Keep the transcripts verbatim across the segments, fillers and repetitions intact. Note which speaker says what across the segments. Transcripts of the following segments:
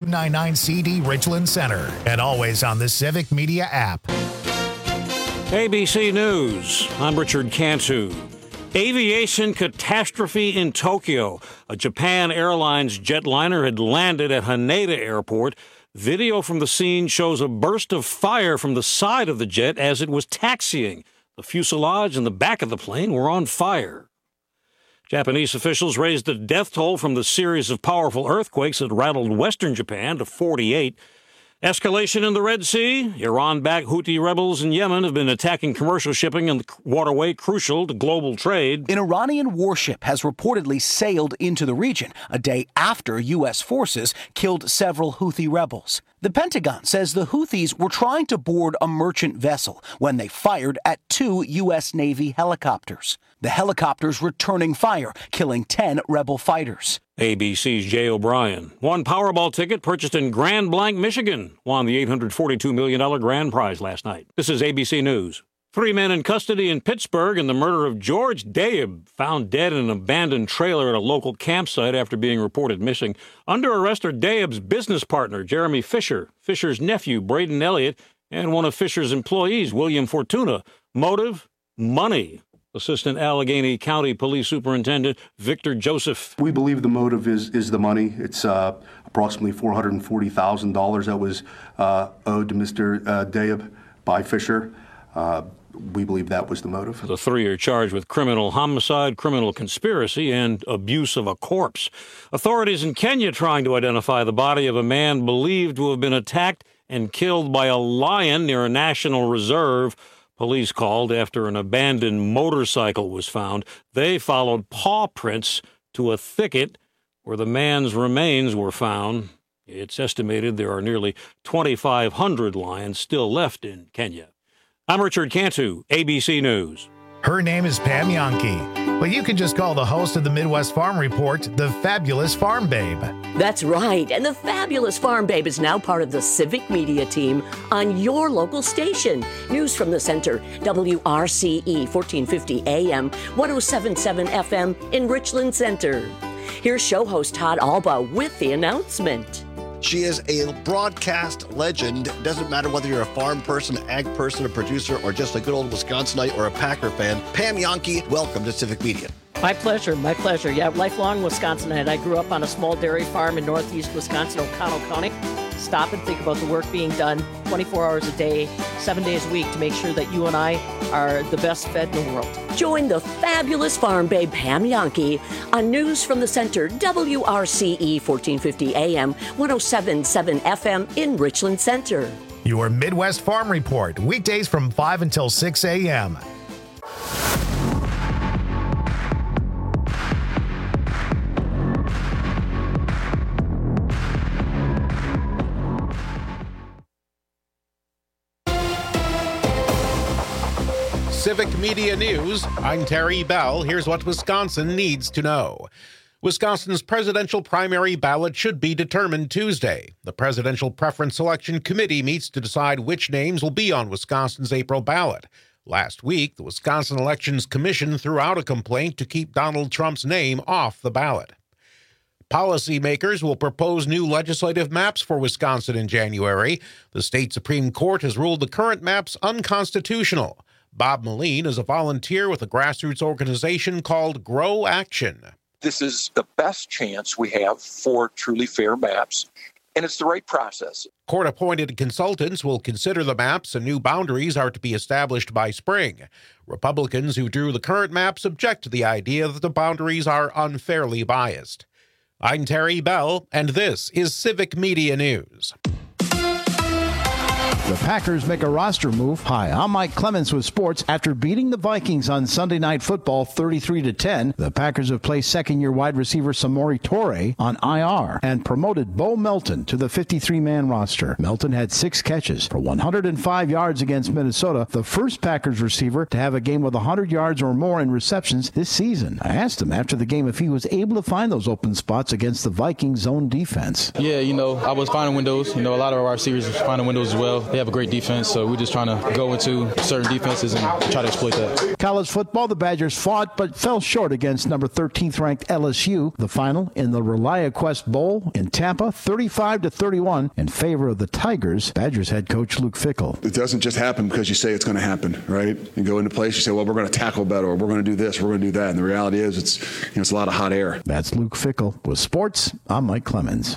Speaker 1: ninety-nine C D Richland Center, and always on the Civic Media app.
Speaker 2: A B C News. I'm Richard Cantu. Aviation catastrophe in Tokyo. A Japan Airlines jetliner had landed at Haneda Airport. Video from the scene shows a burst of fire from the side of the jet as it was taxiing. The fuselage and the back of the plane were on fire. Japanese officials raised the death toll from the series of powerful earthquakes that rattled western Japan to forty-eight. Escalation in the Red Sea. Iran-backed Houthi rebels in Yemen have been attacking commercial shipping in the waterway crucial to global trade.
Speaker 3: An Iranian warship has reportedly sailed into the region a day after U S forces killed several Houthi rebels. The Pentagon says the Houthis were trying to board a merchant vessel when they fired at two U S Navy helicopters. The helicopters returning fire, killing ten rebel fighters.
Speaker 2: A B C's Jay O'Brien won Powerball ticket purchased in Grand Blanc, Michigan. Won the eight hundred forty-two million dollars grand prize last night. This is A B C News. Three men in custody in Pittsburgh in the murder of George Daib, found dead in an abandoned trailer at a local campsite after being reported missing. Under arrest are Daib's business partner, Jeremy Fisher, Fisher's nephew, Braden Elliott, and one of Fisher's employees, William Fortuna. Motive? Money. Assistant Allegheny County Police Superintendent Victor Joseph.
Speaker 4: We believe the motive is is the money. It's uh, approximately four hundred forty thousand dollars that was uh, owed to Mister Uh, Daib by Fisher. Uh, we believe that was the motive.
Speaker 2: The three are charged with criminal homicide, criminal conspiracy, and abuse of a corpse. Authorities in Kenya trying to identify the body of a man believed to have been attacked and killed by a lion near a national reserve. Police called after an abandoned motorcycle was found. They followed paw prints to a thicket where the man's remains were found. It's estimated there are nearly twenty-five hundred lions still left in Kenya. I'm Richard Cantu, A B C News.
Speaker 1: Her name is Pam Yonke, but you can just call the host of the Midwest Farm Report the Fabulous Farm Babe.
Speaker 5: That's right, and the Fabulous Farm Babe is now part of the Civic Media team on your local station. News from the Center, W R C E, fourteen fifty A M, one oh seven point seven F M in Richland Center. Here's show host Todd Alba with the announcement.
Speaker 6: She is a broadcast legend. Doesn't matter whether you're a farm person, ag person, a producer, or just a good old Wisconsinite or a Packer fan. Pam Yonke, welcome to Civic Media.
Speaker 7: My pleasure, my pleasure. Yeah, lifelong Wisconsinite. I grew up on a small dairy farm in northeast Wisconsin, O'Connell County. Stop and think about the work being done twenty-four hours a day, seven days a week to make sure that you and I are the best fed in the world.
Speaker 5: Join the Fabulous Farm Babe Pam Yonke on News from the Center, W R C E, fourteen fifty A M, one oh seven point seven F M in Richland Center.
Speaker 1: Your Midwest Farm Report, weekdays from five until six A M.
Speaker 8: Civic Media News, I'm Terry Bell. Here's what Wisconsin needs to know. Wisconsin's presidential primary ballot should be determined Tuesday. The Presidential Preference Selection Committee meets to decide which names will be on Wisconsin's April ballot. Last week, the Wisconsin Elections Commission threw out a complaint to keep Donald Trump's name off the ballot. Policymakers will propose new legislative maps for Wisconsin in January. The state Supreme Court has ruled the current maps unconstitutional. Bob Moline is a volunteer with a grassroots organization called Grow Action.
Speaker 9: This is the best chance we have for truly fair maps, and it's the right process.
Speaker 8: Court-appointed consultants will consider the maps, and new boundaries are to be established by spring. Republicans who drew the current maps object to the idea that the boundaries are unfairly biased. I'm Terry Bell, and this is Civic Media News.
Speaker 10: The Packers make a roster move. Hi, I'm Mike Clements with sports. After beating the Vikings on Sunday Night Football thirty-three to ten, the Packers have placed second-year wide receiver Samori Toure on I R and promoted Bo Melton to the fifty-three man roster. Melton had six catches for one hundred five yards against Minnesota, the first Packers receiver to have a game with one hundred yards or more in receptions this season. I asked him after the game if he was able to find those open spots against the Vikings' zone defense.
Speaker 11: Yeah, you know, I was finding windows. You know, a lot of our receivers was finding windows as well. They have a great defense, so we're just trying to go into certain defenses and try to exploit that.
Speaker 10: College football, the Badgers fought but fell short against number thirteenth ranked L S U. The final in the ReliaQuest Bowl in Tampa, thirty-five to thirty-one in favor of the Tigers. Badgers head coach Luke Fickell.
Speaker 12: It doesn't just happen because you say it's going to happen, right? You go into place, you say, well, we're going to tackle better, or we're going to do this, we're going to do that. And the reality is it's, you know, it's a lot of hot air.
Speaker 10: That's Luke Fickell. With sports, I'm Mike Clemens.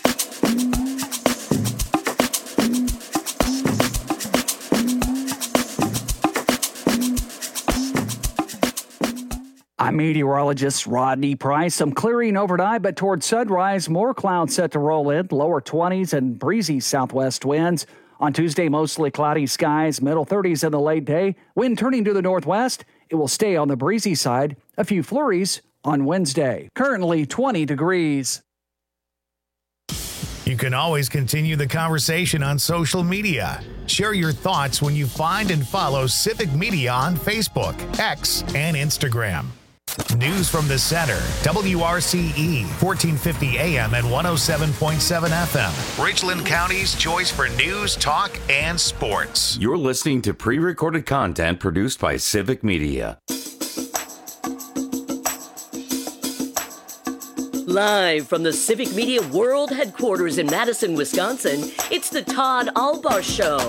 Speaker 13: I'm meteorologist Rodney Price. Some clearing overnight, but towards sunrise, more clouds set to roll in, lower twenties and breezy southwest winds. On Tuesday, mostly cloudy skies, middle thirties in the late day. Wind turning to the northwest. It will stay on the breezy side. A few flurries on Wednesday. Currently twenty degrees.
Speaker 1: You can always continue the conversation on social media. Share your thoughts when you find and follow Civic Media on Facebook, X, and Instagram. News from the center, W R C E, fourteen fifty A M and one oh seven point seven F M. Richland County's choice for news, talk, and sports.
Speaker 14: You're listening to pre-recorded content produced by Civic Media.
Speaker 5: Live from the Civic Media World Headquarters in Madison, Wisconsin, it's the Todd Albaugh Show.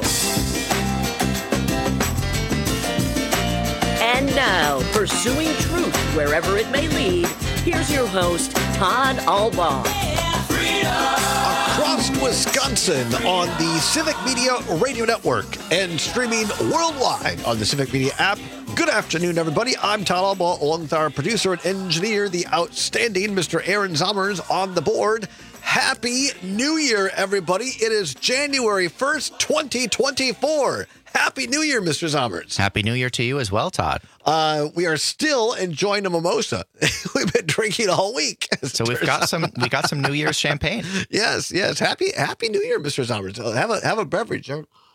Speaker 5: And now, pursuing truth wherever it may lead, here's your host, Todd Albaugh.
Speaker 6: Across Wisconsin on the Civic Media Radio Network and streaming worldwide on the Civic Media app. Good afternoon, everybody. I'm Todd Albaugh, along with our producer and engineer, the outstanding Mister Aaron Zommers on the board. Happy New Year, everybody. It is January first, twenty twenty-four. Happy New Year, Mister Zommers.
Speaker 15: Happy New Year to you as well, Todd.
Speaker 6: Uh, we are still enjoying a mimosa. We've been drinking all week.
Speaker 15: So we've got some we got some New Year's champagne.
Speaker 6: Yes, yes. Happy Happy New Year, Mister Zommers. Have a have a beverage.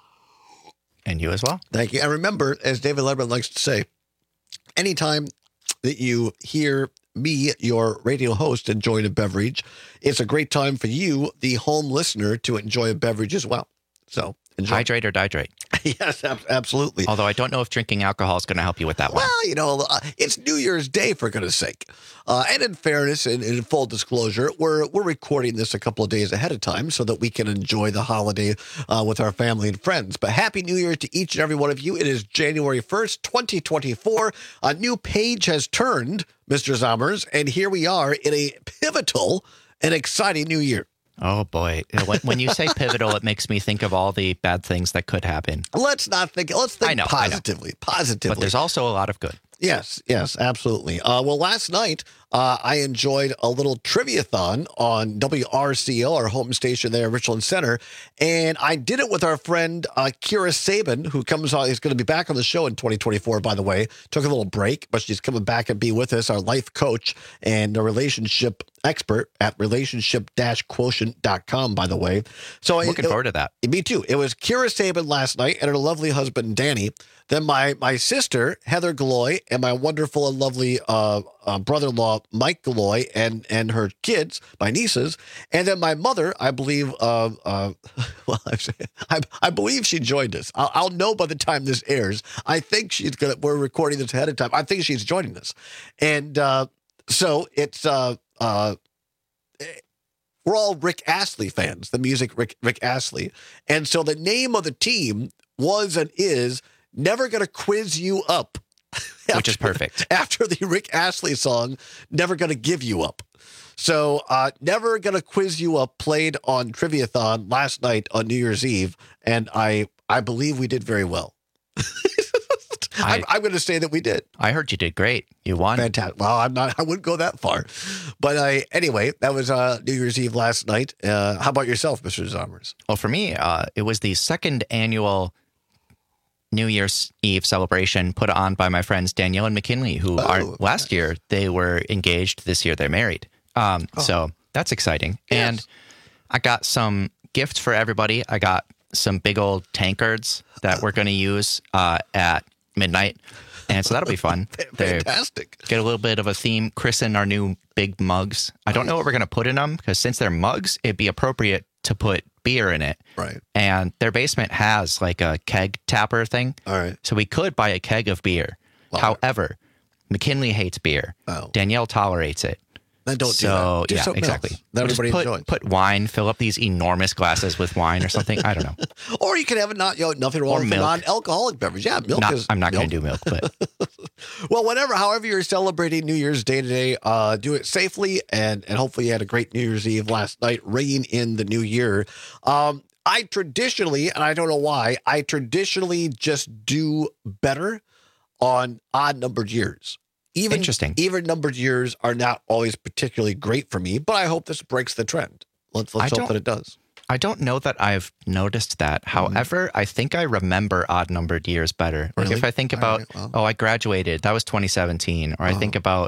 Speaker 15: And you as well.
Speaker 6: Thank you. And remember, as David Letterman likes to say, anytime that you hear me, your radio host, enjoying a beverage, it's a great time for you, the home listener, to enjoy a beverage as well. So enjoy.
Speaker 15: Hydrate or dihydrate.
Speaker 6: Yes, ab- absolutely.
Speaker 15: Although I don't know if drinking alcohol is going to help you with that one.
Speaker 6: Well, you know, uh, it's New Year's Day, for goodness sake. Uh, and in fairness and in full disclosure, we're we're recording this a couple of days ahead of time so that we can enjoy the holiday uh, with our family and friends. But Happy New Year to each and every one of you. It is January first, twenty twenty-four. A new page has turned, Mister Zommers, and here we are in a pivotal and exciting new year.
Speaker 15: Oh, boy. When, when you say pivotal, it makes me think of all the bad things that could happen.
Speaker 6: Let's not think. Let's think
Speaker 15: I know,
Speaker 6: positively.
Speaker 15: I know.
Speaker 6: Positively.
Speaker 15: But there's also a lot of good.
Speaker 6: Yes, yes, absolutely. Uh, well, last night, uh, I enjoyed a little trivia-thon on W R C L, our home station there at Richland Center, and I did it with our friend uh, Kira Sabin, who comes on, is going to be back on the show in twenty twenty-four, by the way. Took a little break, but she's coming back and be with us, our life coach and a relationship expert at relationship dash quotient dot com, by the way. So
Speaker 15: Looking
Speaker 6: it,
Speaker 15: forward to that.
Speaker 6: Me too. It was Kira Sabin last night and her lovely husband, Danny. Then my my sister, Heather Galloy, and my wonderful and lovely uh, uh, brother-in-law, Mike Galloy, and and her kids, my nieces. And then my mother, I believe, uh, uh, well, I, I believe she joined us. I'll, I'll know by the time this airs. I think she's going to, we're recording this ahead of time. I think she's joining us. And uh, so it's, uh, uh, we're all Rick Astley fans, the music Rick, Rick Astley. And so the name of the team was and is Never Gonna Quiz You Up.
Speaker 15: After, which is perfect.
Speaker 6: After the Rick Astley song, Never Gonna Give You Up. So uh, Never Gonna Quiz You Up played on Triviathon last night on New Year's Eve, and I, I believe we did very well. I, I'm, I'm going to say that we did.
Speaker 15: I heard you did great. You won.
Speaker 6: Fantastic. Well, I'm not. I wouldn't go that far, but I anyway. That was uh, New Year's Eve last night. Uh, how about yourself, Mister Zommers?
Speaker 15: Well, for me, uh, it was the second annual New Year's Eve celebration put on by my friends Danielle and McKinley, who oh, are last year they were engaged. This year they're married. Um, oh. So that's exciting. Yes. And I got some gifts for everybody. I got some big old tankards that we're going to use uh, at midnight. And so that'll be fun.
Speaker 6: Fantastic.
Speaker 15: They're, get a little bit of a theme. Christen our new big mugs. I don't know what we're going to put in them because since they're mugs, it'd be appropriate to put beer in it.
Speaker 6: Right.
Speaker 15: And their basement has like a keg tapper thing.
Speaker 6: All right.
Speaker 15: So we could buy a keg of beer.
Speaker 6: Wow.
Speaker 15: However, McKinley hates beer.
Speaker 6: Oh.
Speaker 15: Danielle tolerates it.
Speaker 6: Then don't
Speaker 15: so,
Speaker 6: do that. Do
Speaker 15: yeah,
Speaker 6: something
Speaker 15: exactly.
Speaker 6: else that
Speaker 15: Or just
Speaker 6: everybody
Speaker 15: put,
Speaker 6: enjoys.
Speaker 15: put wine, fill up these enormous glasses with wine or something. I don't know.
Speaker 6: Or you can have a not, you know, nothing wrong
Speaker 15: Or
Speaker 6: with a
Speaker 15: milk.
Speaker 6: non-alcoholic beverage. Yeah, milk
Speaker 15: Not-
Speaker 6: is.
Speaker 15: I'm not
Speaker 6: milk.
Speaker 15: going to do milk, but
Speaker 6: Well, whatever, however you're celebrating New Year's Day today, uh, do it safely, and and hopefully you had a great New Year's Eve last night, ringing in the new year. Um, I traditionally, and I don't know why, I traditionally just do better on odd numbered years. Even,
Speaker 15: Interesting.
Speaker 6: Even numbered years are not always particularly great for me, but I hope this breaks the trend. Let's let's
Speaker 15: I
Speaker 6: hope
Speaker 15: don't-
Speaker 6: that it does.
Speaker 15: I don't know that I've noticed that. However, I think I remember odd numbered years better. Like
Speaker 6: Really?
Speaker 15: if I think
Speaker 6: All
Speaker 15: about,
Speaker 6: right, well.
Speaker 15: oh, I graduated, that was twenty seventeen. Or I think about,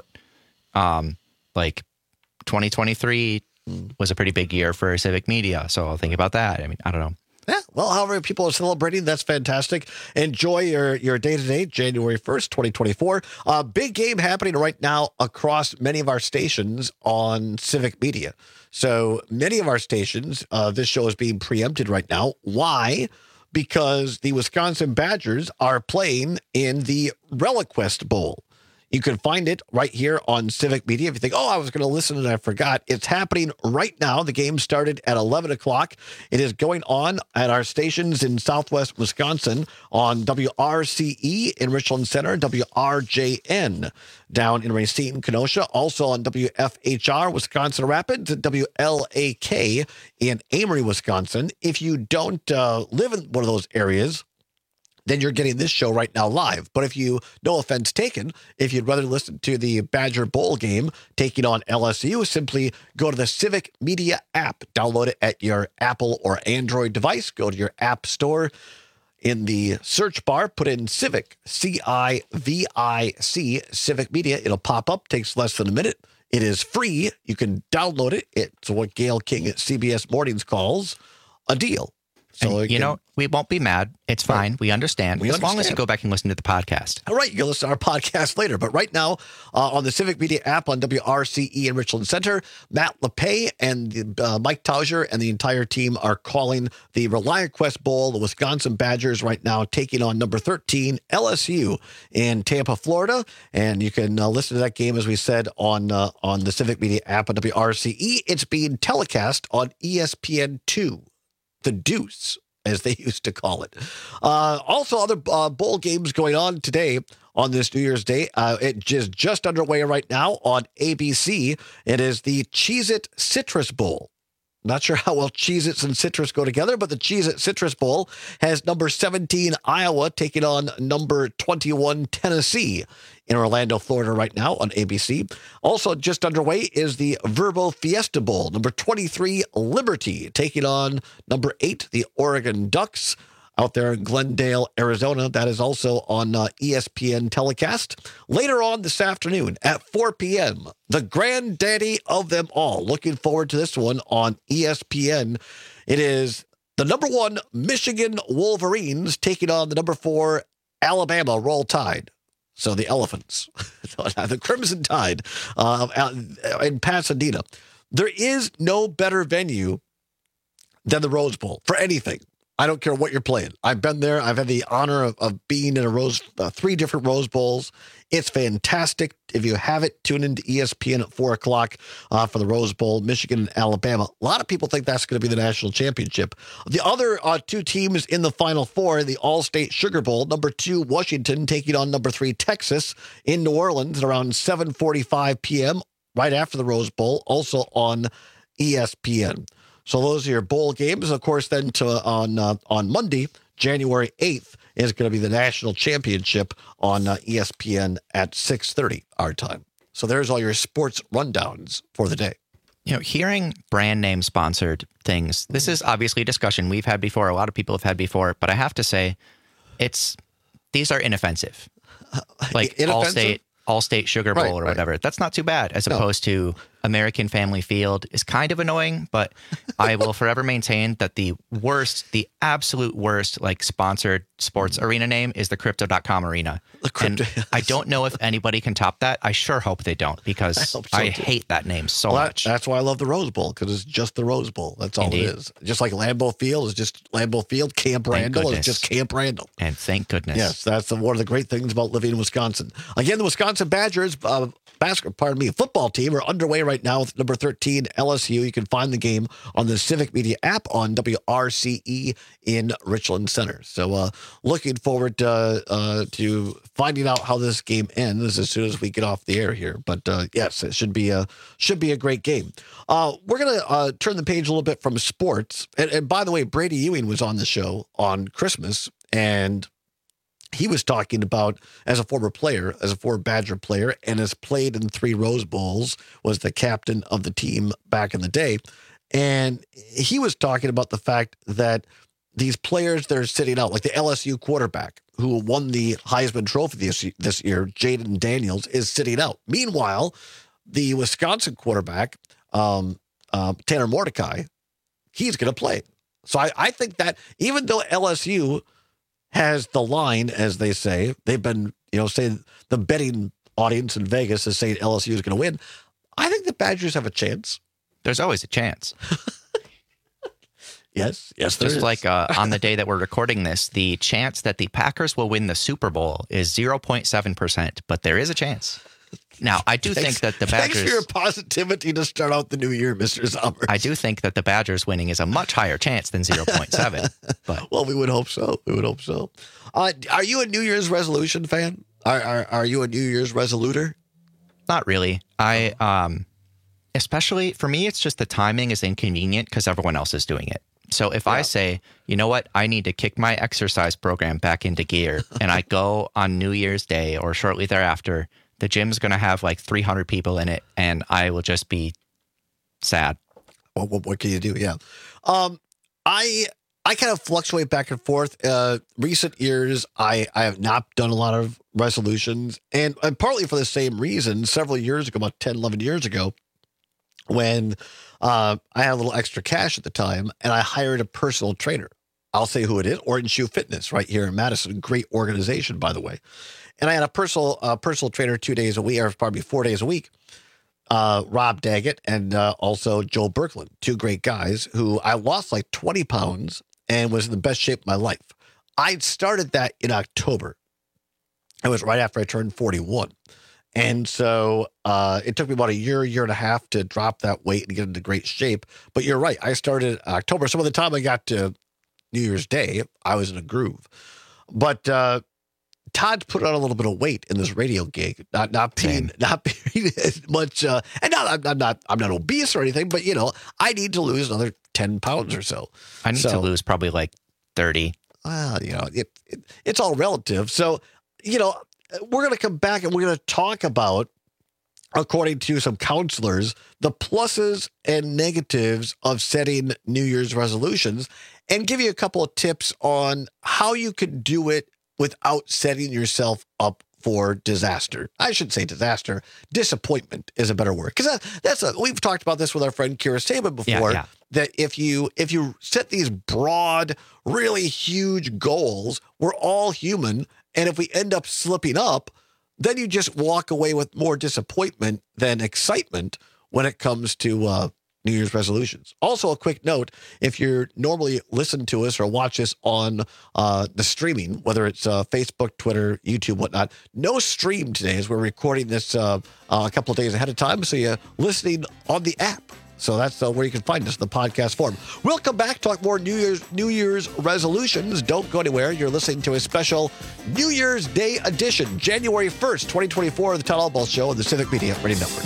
Speaker 15: um, like twenty twenty-three was a pretty big year for civic media. So I'll think about that. I mean, I don't know.
Speaker 6: Yeah, well, however people are celebrating, that's fantastic. Enjoy your, your day-to-day, January first, twenty twenty-four. Uh, big game happening right now across many of our stations on Civic Media. So many of our stations, uh, this show is being preempted right now. Why? Because the Wisconsin Badgers are playing in the ReliQuest Bowl. You can find it right here on Civic Media. If you think, oh, I was going to listen and I forgot, it's happening right now. The game started at eleven o'clock. It is going on at our stations in Southwest Wisconsin on W R C E in Richland Center, W R J N down in Racine, Kenosha, also on W F H R, Wisconsin Rapids, and W L A K in Amory, Wisconsin. If you don't uh, live in one of those areas, then you're getting this show right now live. But if you, no offense taken, if you'd rather listen to the Badger Bowl game taking on L S U, simply go to the Civic Media app. Download it at your Apple or Android device. Go to your app store. In the search bar, put in Civic, C I V I C, Civic Media. It'll pop up. Takes less than a minute. It is free. You can download it. It's what Gail King at C B S Mornings calls a deal. So
Speaker 15: And, you know, we won't be mad. It's fine. We understand.
Speaker 6: We
Speaker 15: as long as
Speaker 6: understand.
Speaker 15: you go back and listen to the podcast.
Speaker 6: All right, you can listen to our podcast later. But right now, uh, on the Civic Media app on W R C E in Richland Center, Matt LePay and uh, Mike Tauger and the entire team are calling the ReliaQuest Bowl. The Wisconsin Badgers right now taking on number thirteen, L S U in Tampa, Florida. And you can uh, listen to that game, as we said, on uh, on the Civic Media app on W R C E. It's being telecast on E S P N two. The Deuce, as they used to call it. Uh, also, other uh, bowl games going on today on this New Year's Day. Uh, it is just underway right now on A B C. It is the Cheez-It Citrus Bowl. Not sure how well Cheez-Its and citrus go together, but the Cheez-It Citrus Bowl has number seventeen Iowa taking on number twenty-one Tennessee in Orlando, Florida right now on A B C. Also just underway is the Verbo Fiesta Bowl. Number twenty-three Liberty taking on number eight, the Oregon Ducks out there in Glendale, Arizona. That is also on uh, E S P N telecast. Later on this afternoon at four p.m., the granddaddy of them all. Looking forward to this one on E S P N. It is the number one Michigan Wolverines taking on the number four Alabama Roll Tide. So the Elephants, the Crimson Tide uh, in Pasadena. There is no better venue than the Rose Bowl for anything. I don't care what you're playing. I've been there. I've had the honor of, of being in a Rose, uh, three different Rose Bowls. It's fantastic. If you have it, tune into E S P N at four o'clock uh, for the Rose Bowl, Michigan and Alabama. A lot of people think that's going to be the national championship. The other uh, two teams in the Final Four, the All-State Sugar Bowl, number two, Washington, taking on number three, Texas, in New Orleans at around seven forty-five p.m., right after the Rose Bowl, also on E S P N. So those are your bowl games. Of course, then to, on uh, on Monday, January eighth, is going to be the national championship on uh, E S P N at six thirty our time. So there's all your sports rundowns for the day.
Speaker 15: You know, hearing brand name sponsored things, this is obviously a discussion we've had before. A lot of people have had before, but I have to say, it's these are inoffensive. Like
Speaker 6: Inoffensive?
Speaker 15: All-State, All-State Sugar Bowl
Speaker 6: Right,
Speaker 15: or
Speaker 6: right.
Speaker 15: whatever. That's not too bad as
Speaker 6: No.
Speaker 15: opposed to American Family Field is kind of annoying, but I will forever maintain that the worst, the absolute worst, like sponsored sports arena name is the Crypto dot com Arena.
Speaker 6: The Crypto.
Speaker 15: And I don't know if anybody can top that. I sure hope they don't, because
Speaker 6: I
Speaker 15: I,
Speaker 6: hope so, too.
Speaker 15: hate that name so
Speaker 6: Well, that-
Speaker 15: much.
Speaker 6: that's why I love the Rose Bowl, because it's just the Rose Bowl. That's all
Speaker 15: Indeed.
Speaker 6: it is. Just like Lambeau Field is just Lambeau Field. Camp
Speaker 15: Thank
Speaker 6: Randall is
Speaker 15: goodness.
Speaker 6: just Camp Randall.
Speaker 15: And thank goodness.
Speaker 6: Yes, that's the, one of the great things about living in Wisconsin. Again, the Wisconsin Badgers uh, basketball, pardon me, football team are underway right now with number thirteen L S U. You can find the game on the Civic Media app on W R C E in Richland Center. So, uh, looking forward uh, uh, to finding out how this game ends as soon as we get off the air here. But uh, yes, it should be a should be a great game. Uh, we're gonna uh, turn the page a little bit from sports. And, and by the way, Brady Ewing was on the show on Christmas, and he was talking about, as a former player, as a former Badger player, and has played in three Rose Bowls, was the captain of the team back in the day. And he was talking about the fact that these players that are sitting out, like the L S U quarterback who won the Heisman Trophy this, this year, Jaden Daniels, is sitting out. Meanwhile, the Wisconsin quarterback, um, uh, Tanner Mordecai, he's going to play. So I, I think that even though L S U has the line, as they say, they've been, you know, saying the betting audience in Vegas is saying L S U is going to win. I think the Badgers have a chance.
Speaker 15: There's always a chance.
Speaker 6: Yes, yes, there
Speaker 15: Just
Speaker 6: is.
Speaker 15: like uh, on the day that we're recording this, the chance that the Packers will win the Super Bowl is zero point seven percent, but there is a chance. Now, I do
Speaker 6: Thanks-
Speaker 15: think that the
Speaker 6: Thanks
Speaker 15: Badgers...
Speaker 6: for your positivity to start out the new year, Mister Summers.
Speaker 15: I do think that the Badgers winning is a much higher chance than zero point seven. But
Speaker 6: Well, we would hope so. We would hope so. Uh, are you a New Year's resolution fan? Are, are are you a New Year's resoluter?
Speaker 15: not really. I, um, especially for me, it's just the timing is inconvenient because everyone else is doing it. So if I say, you know what, I need to kick my exercise program back into gear, and I go on New Year's Day or shortly thereafter, the gym's going to have like three hundred people in it, and I will just be sad.
Speaker 6: What, what, what can you do? Yeah. Um, I I kind of fluctuate back and forth. Uh, recent years, I, I have not done a lot of resolutions, and, and partly for the same reason. Several years ago, about ten, eleven years ago, when uh, I had a little extra cash at the time, and I hired a personal trainer. I'll say who it is, Orton Shoe Fitness, right here in Madison. Great organization, by the way. And I had a personal uh, personal trainer two days a week, or probably four days a week. Uh, Rob Daggett and uh, also Joe Berkland, two great guys who I lost like twenty pounds and was in the best shape of my life. I started that in October. It was right after I turned forty-one. And so uh, it took me about a year, year and a half to drop that weight and get into great shape. But you're right. I started October. So by the time I got to New Year's Day, I was in a groove. But uh, Todd put on a little bit of weight in this radio gig, not not being not being as much, uh, and not I'm, I'm not I'm not obese or anything, but you know I need to lose another ten pounds or so.
Speaker 15: I need
Speaker 6: so,
Speaker 15: to lose probably like thirty.
Speaker 6: Well, you know, it, it it's all relative. So you know, we're going to come back and we're going to talk about, according to some counselors, the pluses and negatives of setting New Year's resolutions, and give you a couple of tips on how you can do it without setting yourself up for disaster. I should say disaster. Disappointment is a better word. Because that, that's a, we've talked about this with our friend Kira Saban before,
Speaker 15: Yeah, yeah.
Speaker 6: that if you if you set these broad, really huge goals, we're all human. And if we end up slipping up, then you just walk away with more disappointment than excitement when it comes to uh, New Year's resolutions. Also, a quick note, if you're normally listen to us or watch us on uh, the streaming, whether it's uh, Facebook, Twitter, YouTube, whatnot, no stream today as we're recording this uh, uh, a couple of days ahead of time. So you're listening on the app. So that's uh, where you can find us in the podcast form. We'll come back, talk more New Year's New Year's resolutions. Don't go anywhere. You're listening to a special New Year's Day edition, January first, twenty twenty-four, of the Todd Albaugh Show on the Civic Media Radio Network.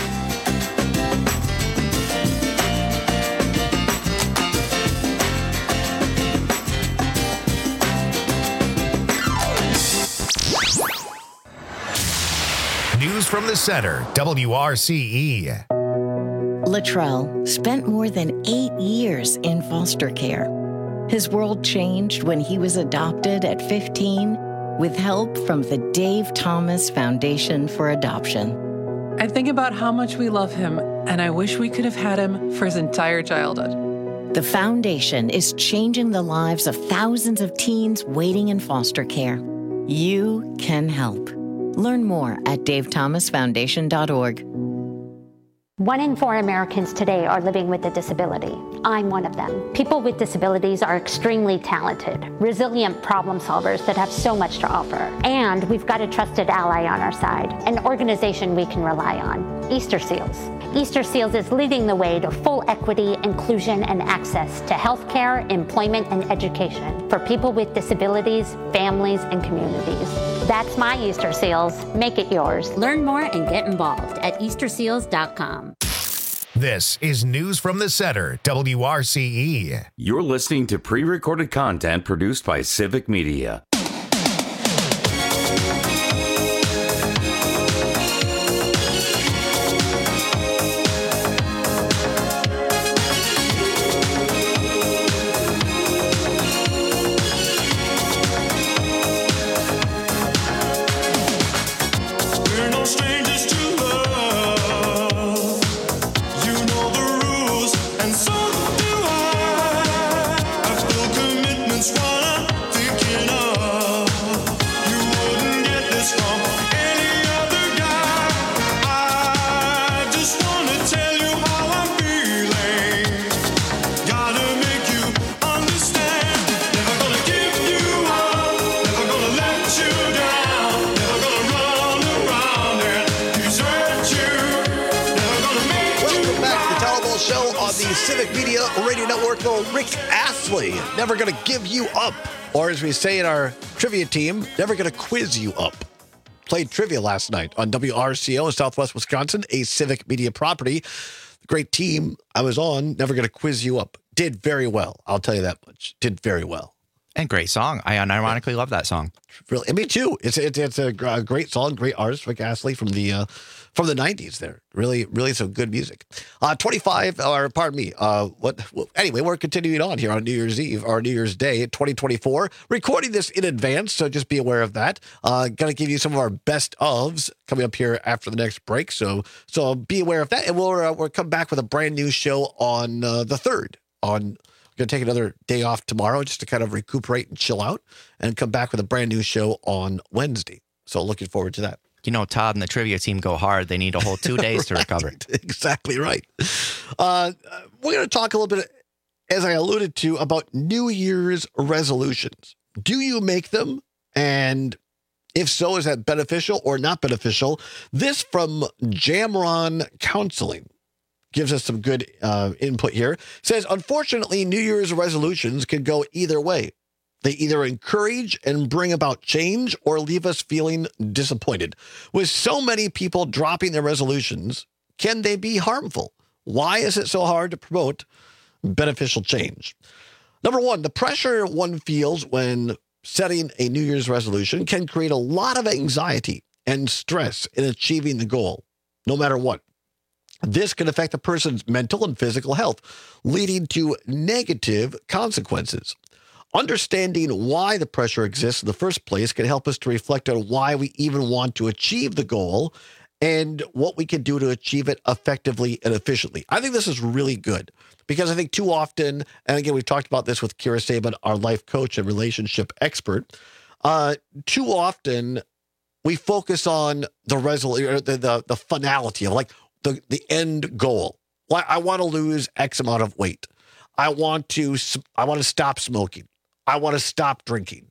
Speaker 1: News from the center, W R C E.
Speaker 16: Latrell spent more than eight years in foster care. His world changed when he was adopted at fifteen with help from the Dave Thomas Foundation for Adoption.
Speaker 17: I think about how much we love him and I wish we could have had him for his entire childhood.
Speaker 16: The foundation is changing the lives of thousands of teens waiting in foster care. You can help. Learn more at dave thomas foundation dot org.
Speaker 18: One in four Americans today are living with a disability. I'm one of them. People with disabilities are extremely talented, resilient problem solvers that have so much to offer. And we've got a trusted ally on our side, an organization we can rely on, Easter Seals. Easter Seals is leading the way to full equity, inclusion, and access to healthcare, employment, and education for people with disabilities, families, and communities. That's my Easter Seals. Make it yours.
Speaker 19: Learn more and get involved at easter seals dot com.
Speaker 1: This is News from the Center, W R C E.
Speaker 14: You're listening to pre-recorded content produced by Civic Media.
Speaker 6: Civic Media Radio Network, little Rick Astley, Never Gonna Give You Up. Or as we say in our trivia team, Never Gonna Quiz You Up. Played trivia last night on W R C O in Southwest Wisconsin, a Civic Media property. Great team I was on, Never Gonna Quiz You Up. Did very well, I'll tell you that much. Did very well.
Speaker 15: And great song. I unironically love that song.
Speaker 6: Really, me too. It's it's, it's a, a great song, great artist, Rick Astley from the uh, from the nineties. There, really, really some good music. Uh, twenty-five, or pardon me. Uh, what? Well, anyway, we're continuing on here on New Year's Eve or New Year's Day, twenty twenty-four. Recording this in advance, so just be aware of that. Uh, going to give you some of our best ofs coming up here after the next break. So so be aware of that, and we'll uh, we'll come back with a brand new show on uh, the third on. Going to take another day off tomorrow just to kind of recuperate and chill out and come back with a brand new show on Wednesday. So looking forward to that.
Speaker 15: You know, Todd and the trivia team go hard. They need a whole two days
Speaker 6: right.
Speaker 15: to recover.
Speaker 6: Exactly right. Uh, we're going to talk a little bit, as I alluded to, about New Year's resolutions. Do you make them? And if so, is that beneficial or not beneficial? This from Jamron Counseling. Gives us some good uh, input here. Says, unfortunately, New Year's resolutions can go either way. They either encourage and bring about change or leave us feeling disappointed. With so many people dropping their resolutions, can they be harmful? Why is it so hard to promote beneficial change? Number one, the pressure one feels when setting a New Year's resolution can create a lot of anxiety and stress in achieving the goal, no matter what. This can affect a person's mental and physical health, leading to negative consequences. Understanding why the pressure exists in the first place can help us to reflect on why we even want to achieve the goal and what we can do to achieve it effectively and efficiently. I think this is really good because I think too often, and again, we've talked about this with Kira Saban, our life coach and relationship expert, uh, too often we focus on the resolution, the, the, the finality of like, The, the end goal. Well, I want to lose X amount of weight. I want to. I want to stop smoking. I want to stop drinking.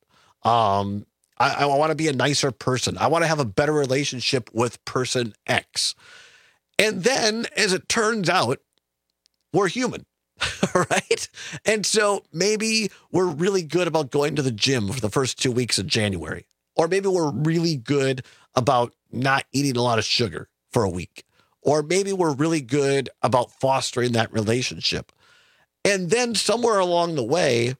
Speaker 6: Um, I, I want to be a nicer person. I want to have a better relationship with person X. And then, as it turns out, we're human, right? And so maybe we're really good about going to the gym for the first two weeks of January, or maybe we're really good about not eating a lot of sugar for a week. Or maybe we're really good about fostering that relationship. And then somewhere along the way,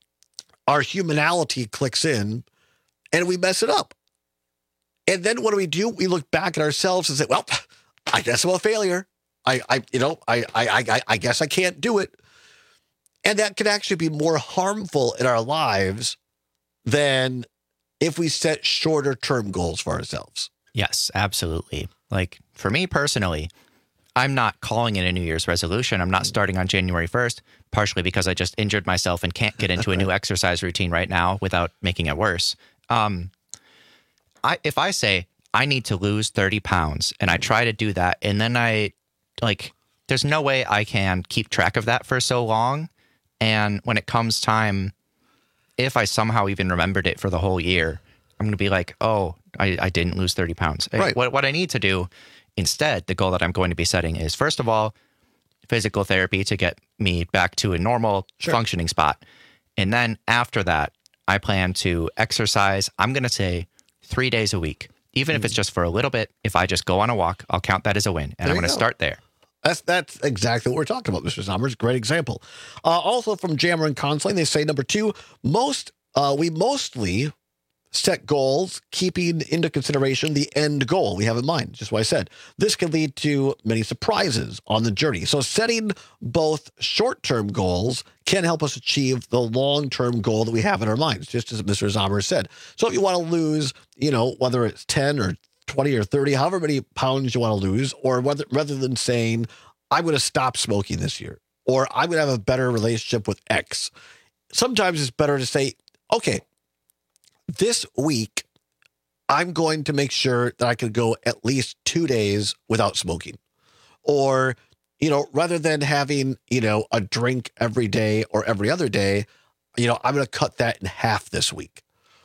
Speaker 6: our humanality clicks in and we mess it up. And then what do we do? We look back at ourselves and say, well, I guess I'm a failure. I, I you know, I, I, I, I guess I can't do it. And that can actually be more harmful in our lives than if we set shorter term goals for ourselves.
Speaker 15: Yes, absolutely. Like for me personally, I'm not calling it a New Year's resolution. I'm not starting on January first, partially because I just injured myself and can't get into a new exercise routine right now without making it worse. Um, I if I say I need to lose thirty pounds and I try to do that, and then I, like, there's no way I can keep track of that for so long. And when it comes time, if I somehow even remembered it for the whole year, I'm going to be like, oh, I, I didn't lose thirty pounds.
Speaker 6: Right.
Speaker 15: What, what I need to do instead, the goal that I'm going to be setting is, first of all, physical therapy to get me back to a normal sure. functioning spot. And then after that, I plan to exercise. I'm going to say three days a week, even mm. if it's just for a little bit. If I just go on a walk, I'll count that as a win. And there I'm going to start there.
Speaker 6: That's that's exactly what we're talking about, Mister Sommers. Great example. Uh, also from Jammer and Counseling, they say, number two, most uh, we mostly set goals, keeping into consideration the end goal we have in mind. Just what I said. This can lead to many surprises on the journey. So setting both short-term goals can help us achieve the long-term goal that we have in our minds, just as Mister Sommer said. So if you want to lose, you know, whether it's ten or twenty or thirty, however many pounds you want to lose, or whether rather than saying, I'm going to stop smoking this year, or I'm going to have a better relationship with X, sometimes it's better to say, okay, this week, I'm going to make sure that I could go at least two days without smoking. Or, you know, rather than having, you know, a drink every day or every other day, you know, I'm going to cut that in half this week.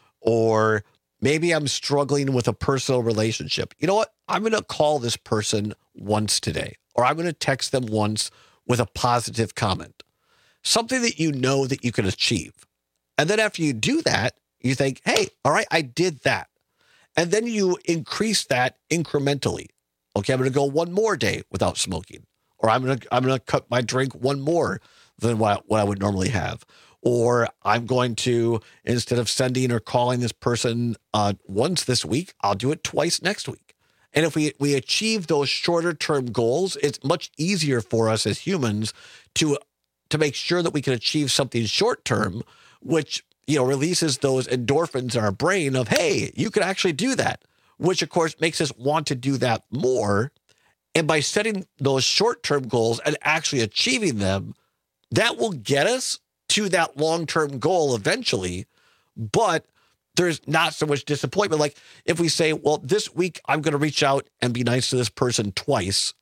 Speaker 6: Or maybe I'm struggling with a personal relationship. You know what? I'm going to call this person once today, or I'm going to text them once with a positive comment. Something that you know that you can achieve. And then after you do that, you think, hey, all right, I did that. And then you increase that incrementally. Okay, I'm going to go one more day without smoking. Or I'm going to I'm going to cut my drink one more than what, what I would normally have. Or I'm going to, instead of sending or calling this person uh, once this week, I'll do it twice next week. And if we, we achieve those shorter term goals, it's much easier for us as humans to, to make sure that we can achieve something short term, which, you know, releases those endorphins in our brain of, hey, you can actually do that, which of course makes us want to do that more. And by setting those short-term goals and actually achieving them, that will get us to that long-term goal eventually. But there's not so much disappointment. Like if we say, well, this week I'm going to reach out and be nice to this person twice,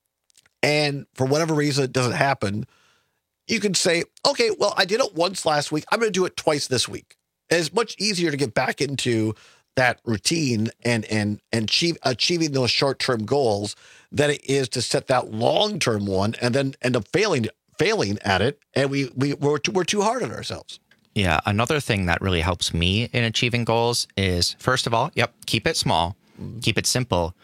Speaker 6: and for whatever reason it doesn't happen, you can say, okay, well, I did it once last week. I'm going to do it twice this week. And it's much easier to get back into that routine and and and achieve, achieving those short-term goals than it is to set that long-term one and then end up failing failing at it. And we, we, we're, too, we're too hard on ourselves.
Speaker 15: Yeah. Another thing that really helps me in achieving goals is, first of all, yep, keep it small, mm-hmm. keep it simple.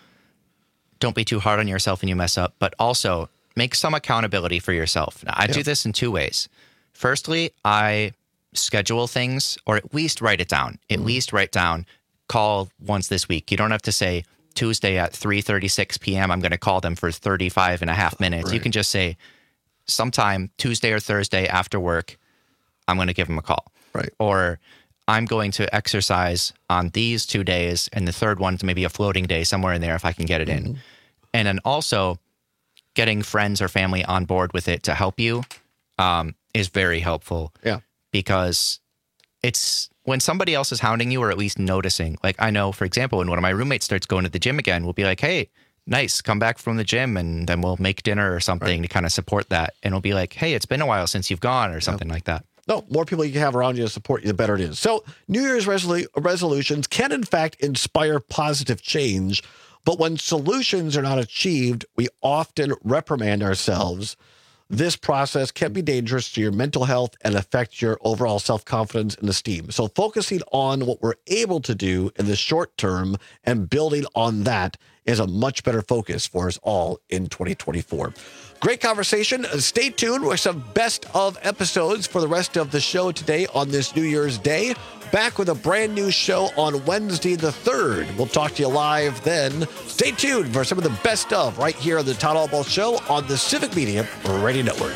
Speaker 15: Don't be too hard on yourself when you mess up, but also make some accountability for yourself. Now, I yep. do this in two ways. Firstly, I schedule things, or at least write it down. At mm-hmm. least write down, call once this week. You don't have to say Tuesday at three thirty-six p.m. I'm going to call them for thirty-five and a half minutes. Right. You can just say sometime Tuesday or Thursday after work, I'm going to give them a call.
Speaker 6: Right.
Speaker 15: Or I'm going to exercise on these two days, and the third one's maybe a floating day somewhere in there if I can get it mm-hmm. in. And then also, getting friends or family on board with it to help you um, is very helpful.
Speaker 6: Yeah.
Speaker 15: Because it's when somebody else is hounding you or at least noticing. Like I know, for example, when one of my roommates starts going to the gym again, we'll be like, hey, nice, come back from the gym, and then we'll make dinner or something right. to kind of support that. And we'll be like, hey, it's been a while since you've gone or something yeah. like that.
Speaker 6: No, more people you can have around you to support you, the better it is. So New Year's resolu- resolutions can, in fact, inspire positive change. But when solutions are not achieved, we often reprimand ourselves. This process can be dangerous to your mental health and affect your overall self-confidence and esteem. So focusing on what we're able to do in the short term and building on that is a much better focus for us all in twenty twenty-four. Great conversation. Stay tuned with some best of episodes for the rest of the show today on this New Year's Day. Back with a brand new show on Wednesday the third. We'll talk to you live then. Stay tuned for some of the best of right here on the Todd Albaugh Show on the Civic Media Radio Network.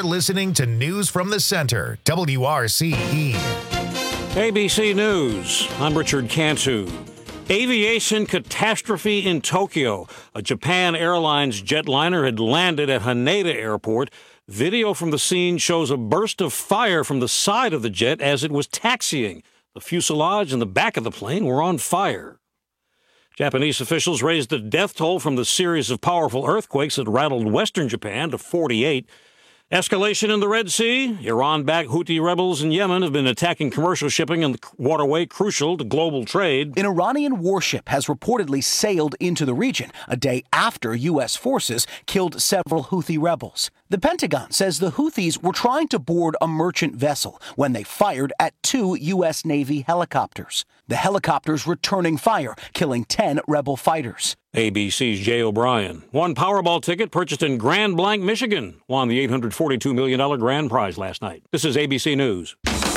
Speaker 1: You're listening to News from the Center, W R C E.
Speaker 2: A B C News. I'm Richard Cantu. Aviation catastrophe in Tokyo. A Japan Airlines jetliner had landed at Haneda Airport. Video from the scene shows a burst of fire from the side of the jet as it was taxiing. The fuselage and the back of the plane were on fire. Japanese officials raised the death toll from the series of powerful earthquakes that rattled western Japan to forty-eight. Escalation in the Red Sea. Iran-backed Houthi rebels in Yemen have been attacking commercial shipping in the waterway crucial to global trade.
Speaker 3: An Iranian warship has reportedly sailed into the region a day after U S forces killed several Houthi rebels. The Pentagon says the Houthis were trying to board a merchant vessel when they fired at two U S Navy helicopters. The helicopters returning fire, killing ten rebel fighters.
Speaker 2: A B C's Jay O'Brien won Powerball ticket purchased in Grand Blanc, Michigan. Won the eight hundred forty-two million dollars grand prize last night. This is A B C News.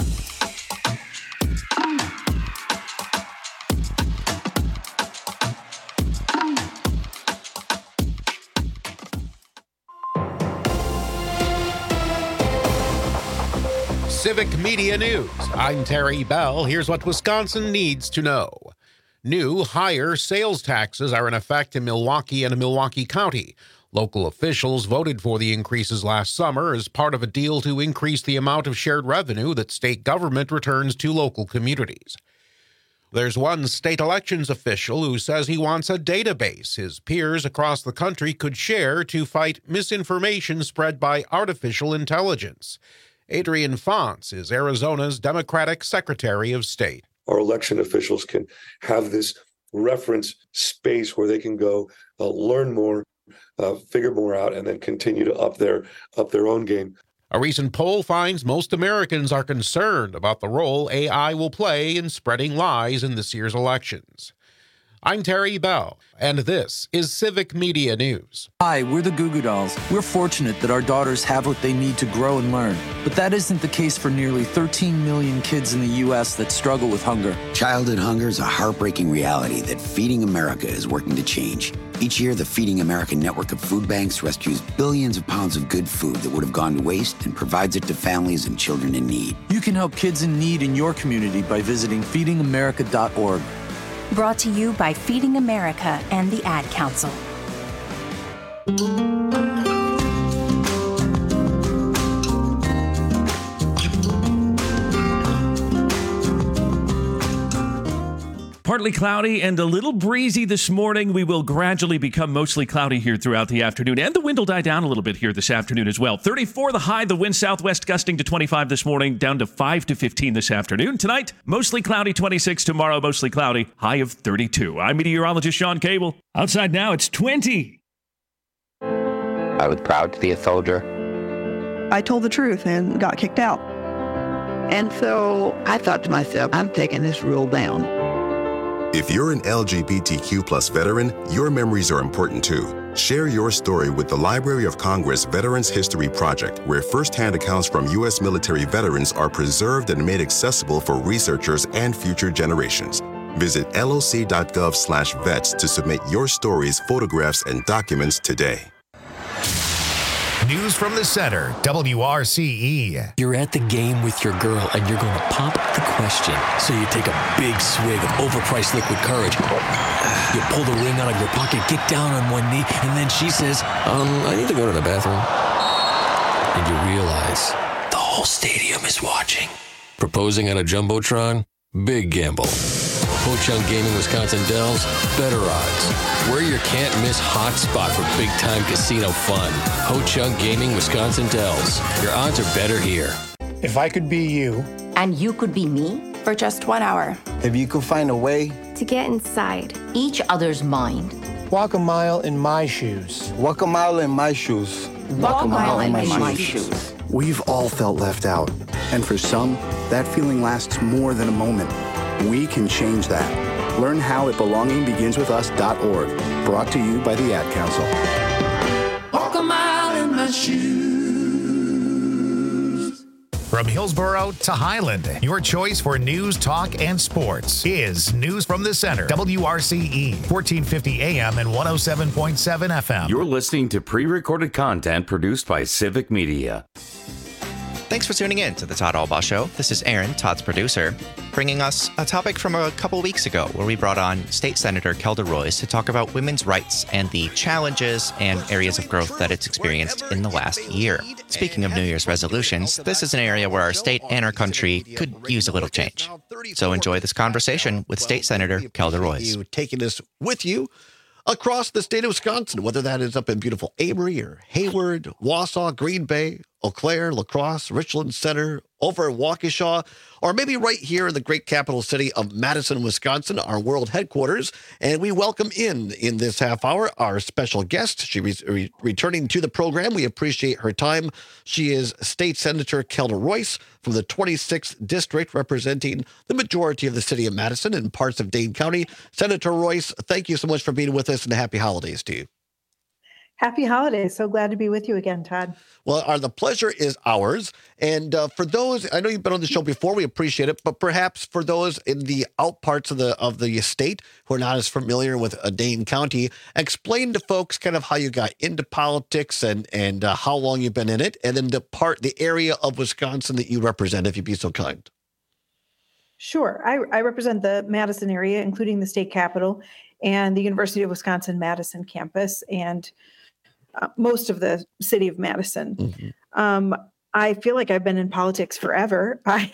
Speaker 8: Civic Media News. I'm Terry Bell. Here's what Wisconsin needs to know. New, higher sales taxes are in effect in Milwaukee and Milwaukee County. Local officials voted for the increases last summer as part of a deal to increase the amount of shared revenue that state government returns to local communities. There's one state elections official who says he wants a database his peers across the country could share to fight misinformation spread by artificial intelligence. Adrian Fonts is Arizona's Democratic Secretary of State.
Speaker 20: Our election officials can have this reference space where they can go uh, learn more, uh, figure more out, and then continue to up their up their own game.
Speaker 8: A recent poll finds most Americans are concerned about the role A I will play in spreading lies in this year's elections. I'm Terry Bell, and this is Civic Media News.
Speaker 21: Hi, we're the Goo Goo Dolls. We're fortunate that our daughters have what they need to grow and learn. But that isn't the case for nearly thirteen million kids in the U S that struggle with hunger.
Speaker 22: Childhood hunger is a heartbreaking reality that Feeding America is working to change. Each year, the Feeding America network of food banks rescues billions of pounds of good food that would have gone to waste and provides it to families and children in need.
Speaker 21: You can help kids in need in your community by visiting feeding america dot org.
Speaker 23: Brought to you by Feeding America and the Ad Council.
Speaker 24: Partly cloudy and a little breezy this morning. We will gradually become mostly cloudy here throughout the afternoon, and the wind will die down a little bit here this afternoon as well. thirty-four the high, the wind southwest gusting to twenty-five this morning, down to five to fifteen this afternoon. Tonight, mostly cloudy, twenty-six. Tomorrow, mostly cloudy, high of thirty-two. I'm meteorologist Sean Cable. Outside now, it's twenty.
Speaker 25: I was proud to be a soldier.
Speaker 26: I told the truth and got kicked out.
Speaker 27: And so I thought to myself, I'm taking this rule down.
Speaker 28: If you're an L G B T Q plus veteran, your memories are important too. Share your story with the Library of Congress Veterans History Project, where firsthand accounts from U S military veterans are preserved and made accessible for researchers and future generations. Visit L O C dot gov slash vets to submit your stories, photographs, and documents today.
Speaker 1: News from the Center, W R C E.
Speaker 29: You're at the game with your girl and you're going to pop the question. So you take a big swig of overpriced liquid courage. You pull the ring out of your pocket, get down on one knee, and then she says, um, I need to go to the bathroom. And you realize the whole stadium is watching. Proposing on a Jumbotron? Big gamble. Ho-Chunk Gaming Wisconsin Dells, better odds. We're your can't-miss hotspot for big-time casino fun. Ho-Chunk Gaming Wisconsin Dells. Your odds are better here.
Speaker 30: If I could be you.
Speaker 23: And you could be me?
Speaker 26: For just one hour.
Speaker 30: If you could find a way.
Speaker 23: To get inside each other's mind.
Speaker 30: Walk a mile in my shoes. Walk a mile in my shoes.
Speaker 23: Walk, Walk a mile, mile in my, my, my shoes. shoes.
Speaker 31: We've all felt left out. And for some, that feeling lasts more than a moment. We can change that. Learn how at belonging begins with us dot org. Brought to you by the Ad Council.
Speaker 32: Walk a mile in my shoes.
Speaker 1: From Hillsborough to Highland, your choice for news, talk, and sports is News from the Center. W R C E, fourteen fifty A M and one oh seven point seven F M.
Speaker 14: You're listening to pre-recorded content produced by Civic Media.
Speaker 15: Thanks for tuning in to the Todd Albaugh Show. This is Aaron, Todd's producer, bringing us a topic from a couple weeks ago where we brought on State Senator Kelda Roys to talk about women's rights and the challenges and areas of growth that it's experienced in the last year. Speaking of New Year's resolutions, this is an area where our state and our country could use a little change. So enjoy this conversation with State Senator Kelda Roys.
Speaker 6: You taking us with you across the state of Wisconsin, whether that is up in beautiful Amory or Hayward, Wausau, Green Bay, Eau Claire, La Crosse, Richland Center, over in Waukesha, or maybe right here in the great capital city of Madison, Wisconsin, our world headquarters. And we welcome in, in this half hour, our special guest. She is re- returning to the program. We appreciate her time. She is State Senator Kelda Roys from the twenty-sixth District, representing the majority of the city of Madison and parts of Dane County. Senator Roys, thank you so much for being with us, and happy holidays to you.
Speaker 4: Happy holidays. So glad to be with you again, Todd.
Speaker 6: Well, our, the pleasure is ours. And uh, for those, I know you've been on the show before, we appreciate it, but perhaps for those in the out parts of the of the state who are not as familiar with uh, Dane County, explain to folks kind of how you got into politics and, and uh, how long you've been in it, and then the part, the area of Wisconsin that you represent, if you'd be so kind.
Speaker 4: Sure. I, I represent the Madison area, including the state capitol and the University of Wisconsin-Madison campus, and Uh, most of the city of Madison. Mm-hmm. Um, I feel like I've been in politics forever. I,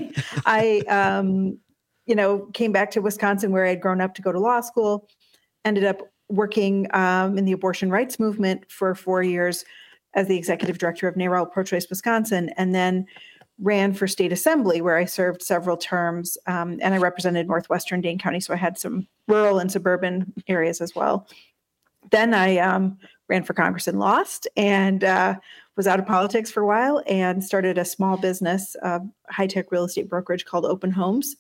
Speaker 4: I, um, you know, came back to Wisconsin where I had grown up to go to law school, ended up working um, in the abortion rights movement for four years as the executive director of NARAL Pro-Choice Wisconsin, and then ran for state assembly where I served several terms, um, and I represented Northwestern Dane County, so I had some rural and suburban areas as well. Then I um, ran for Congress and lost, and uh, was out of politics for a while and started a small business, uh, high-tech real estate brokerage called Open Homes.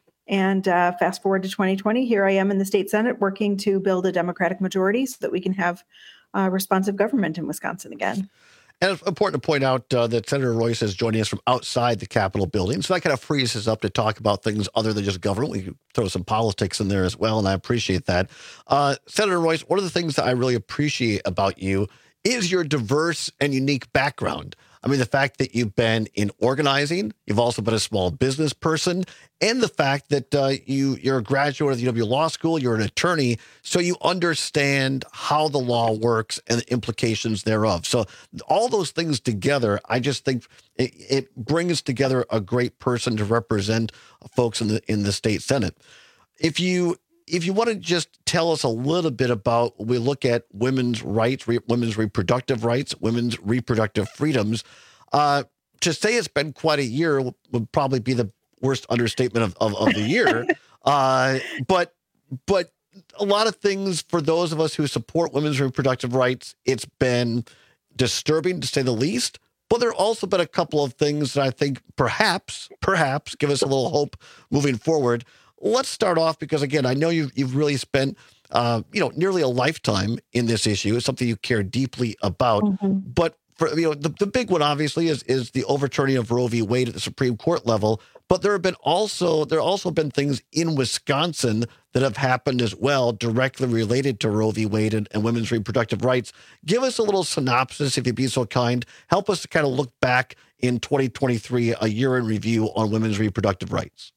Speaker 4: And uh, fast forward to twenty twenty, here I am in the state Senate working to build a Democratic majority so that we can have uh, responsive government in Wisconsin again.
Speaker 6: And it's important to point out uh, that Senator Roys is joining us from outside the Capitol building. So that kind of frees us up to talk about things other than just government. We can throw some politics in there as well, and I appreciate that. Uh, Senator Roys, one of the things that I really appreciate about you is your diverse and unique background. I mean, the fact that you've been in organizing, you've also been a small business person, and the fact that uh, you, you're a graduate of the U W Law School, you're an attorney, so you understand how the law works and the implications thereof. So all those things together, I just think it, it brings together a great person to represent folks in the in the state Senate. If you if you want to just tell us a little bit about, we look at women's rights, re, women's reproductive rights, women's reproductive freedoms. Uh, to say it's been quite a year would probably be the worst understatement of, of, of the year. uh, but but a lot of things for those of us who support women's reproductive rights, it's been disturbing to say the least. But there have also been a couple of things that I think perhaps, perhaps give us a little hope moving forward. Let's start off because, again, I know you've, you've really spent, uh, you know, nearly a lifetime in this issue. It's something you care deeply about. Mm-hmm. But, for you know, the, the big one, obviously, is is the overturning of Roe v. Wade at the Supreme Court level. But there have been also, there have also been things in Wisconsin that have happened as well, directly related to Roe v. Wade and, and women's reproductive rights. Give us a little synopsis, if you'd be so kind. Help us to kind of look back in twenty twenty-three, a year in review on women's reproductive rights.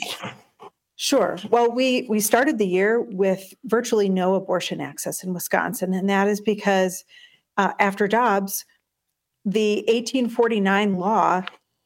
Speaker 4: Sure. Well, we we started the year with virtually no abortion access in Wisconsin, and that is because uh, after Dobbs, the eighteen forty-nine law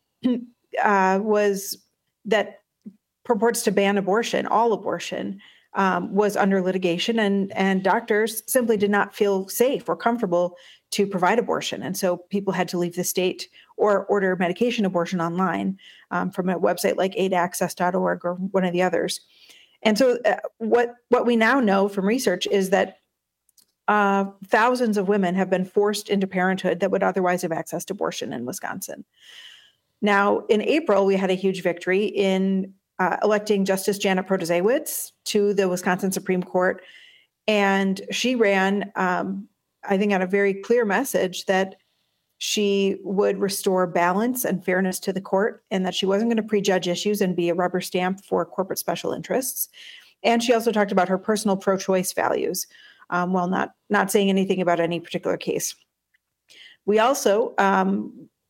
Speaker 4: uh, was that purports to ban abortion, all abortion, um, was under litigation, and and doctors simply did not feel safe or comfortable to provide abortion, and so people had to leave the state or order medication abortion online um, from a website like aid access dot org or one of the others. And so uh, what what we now know from research is that uh, thousands of women have been forced into parenthood that would otherwise have access to abortion in Wisconsin. Now, in April, we had a huge victory in uh, electing Justice Janet Protasiewicz to the Wisconsin Supreme Court. And she ran, um, I think, on a very clear message that she would restore balance and fairness to the court, and that she wasn't going to prejudge issues and be a rubber stamp for corporate special interests. And she also talked about her personal pro-choice values, um, while not not saying anything about any particular case. We also um,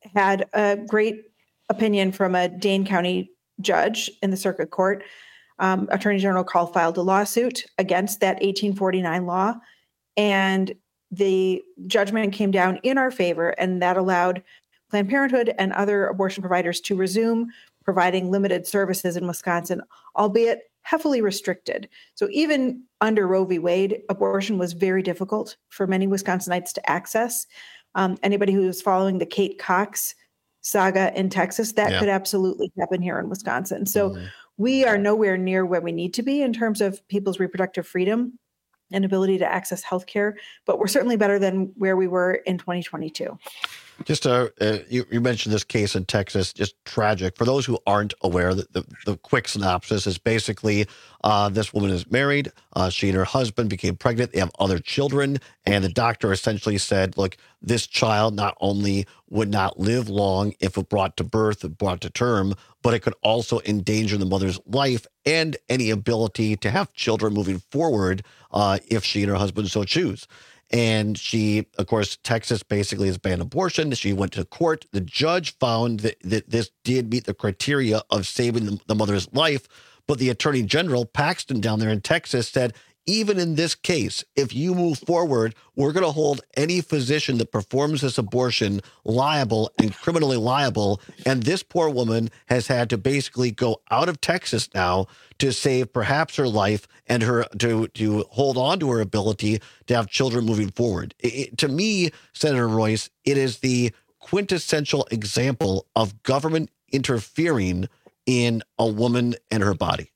Speaker 4: had a great opinion from a Dane County judge in the circuit court. Um, Attorney General Carl filed a lawsuit against that eighteen forty-nine law, and the judgment came down in our favor, and that allowed Planned Parenthood and other abortion providers to resume providing limited services in Wisconsin, albeit heavily restricted. So even under Roe v. Wade, abortion was very difficult for many Wisconsinites to access. Um, anybody who was following the Kate Cox saga in Texas, that yeah. could absolutely happen here in Wisconsin. So mm-hmm. we are nowhere near where we need to be in terms of people's reproductive freedom and ability to access healthcare, but we're certainly better than where we were in twenty twenty-two.
Speaker 6: Just uh, uh, you, you mentioned this case in Texas, just tragic. For those who aren't aware, the, the, the quick synopsis is basically uh, this woman is married. Uh, she and her husband became pregnant. They have other children. And the doctor essentially said, look, this child not only would not live long if it brought to birth, it brought to term, but it could also endanger the mother's life and any ability to have children moving forward uh, if she and her husband so choose. And she, of course, Texas basically has banned abortion. She went to court. The judge found that, that this did meet the criteria of saving the, the mother's life. But the attorney general, Paxton, down there in Texas, said, even in this case, if you move forward, we're going to hold any physician that performs this abortion liable and criminally liable. And this poor woman has had to basically go out of Texas now to save perhaps her life and her to to hold on to her ability to have children moving forward. It, it, to me, Senator Royce, it is the quintessential example of government interfering in a woman and her body.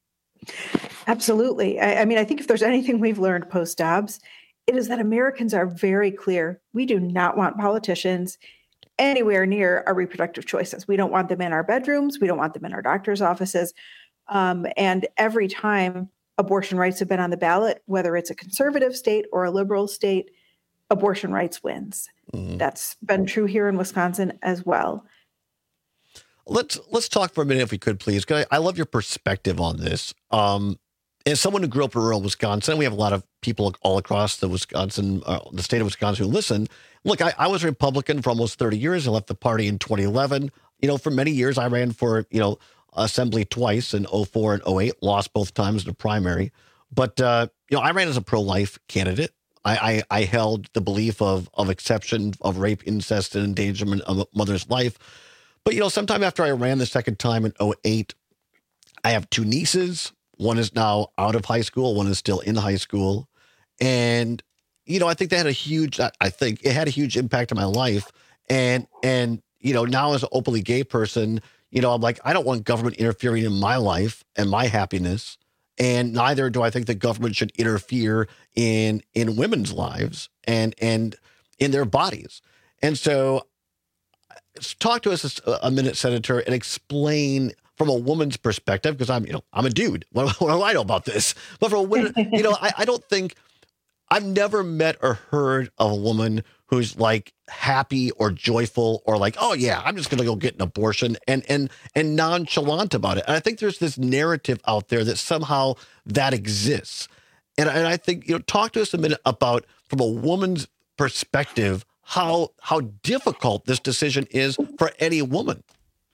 Speaker 4: Absolutely. I, I mean, I think if there's anything we've learned post-Dobbs, it is that Americans are very clear. We do not want politicians anywhere near our reproductive choices. We don't want them in our bedrooms. We don't want them in our doctor's offices. Um, and every time abortion rights have been on the ballot, whether it's a conservative state or a liberal state, abortion rights wins. Mm-hmm. That's been true here in Wisconsin as well.
Speaker 6: Let's let's talk for a minute, if we could, please. I, I love your perspective on this. Um, as someone who grew up in rural Wisconsin, we have a lot of people all across the Wisconsin, uh, the state of Wisconsin, who listen. Look, I, I was a Republican for almost thirty years. I left the party in twenty eleven. You know, for many years, I ran for you know assembly twice in oh four and oh eight. Lost both times in the primary, but uh, you know, I ran as a pro-life candidate. I, I I held the belief of of exception of rape, incest, and endangerment of a mother's life. But, you know, sometime after I ran the second time in oh eight, I have two nieces. One is now out of high school. One is still in high school. And, you know, I think that had a huge, I think it had a huge impact on my life. And, and, you know, now as an openly gay person, you know, I'm like, I don't want government interfering in my life and my happiness. And neither do I think the government should interfere in, in women's lives and, and in their bodies. And so, talk to us a minute, Senator, and explain from a woman's perspective, because I'm, you know, I'm a dude. What, what do I know about this? But from a woman, you know, I, I don't think I've never met or heard of a woman who's like happy or joyful or like, oh yeah, I'm just going to go get an abortion and and and nonchalant about it. And I think there's this narrative out there that somehow that exists. And, and I think, you know, talk to us a minute about from a woman's perspective, how how difficult this decision is for any woman.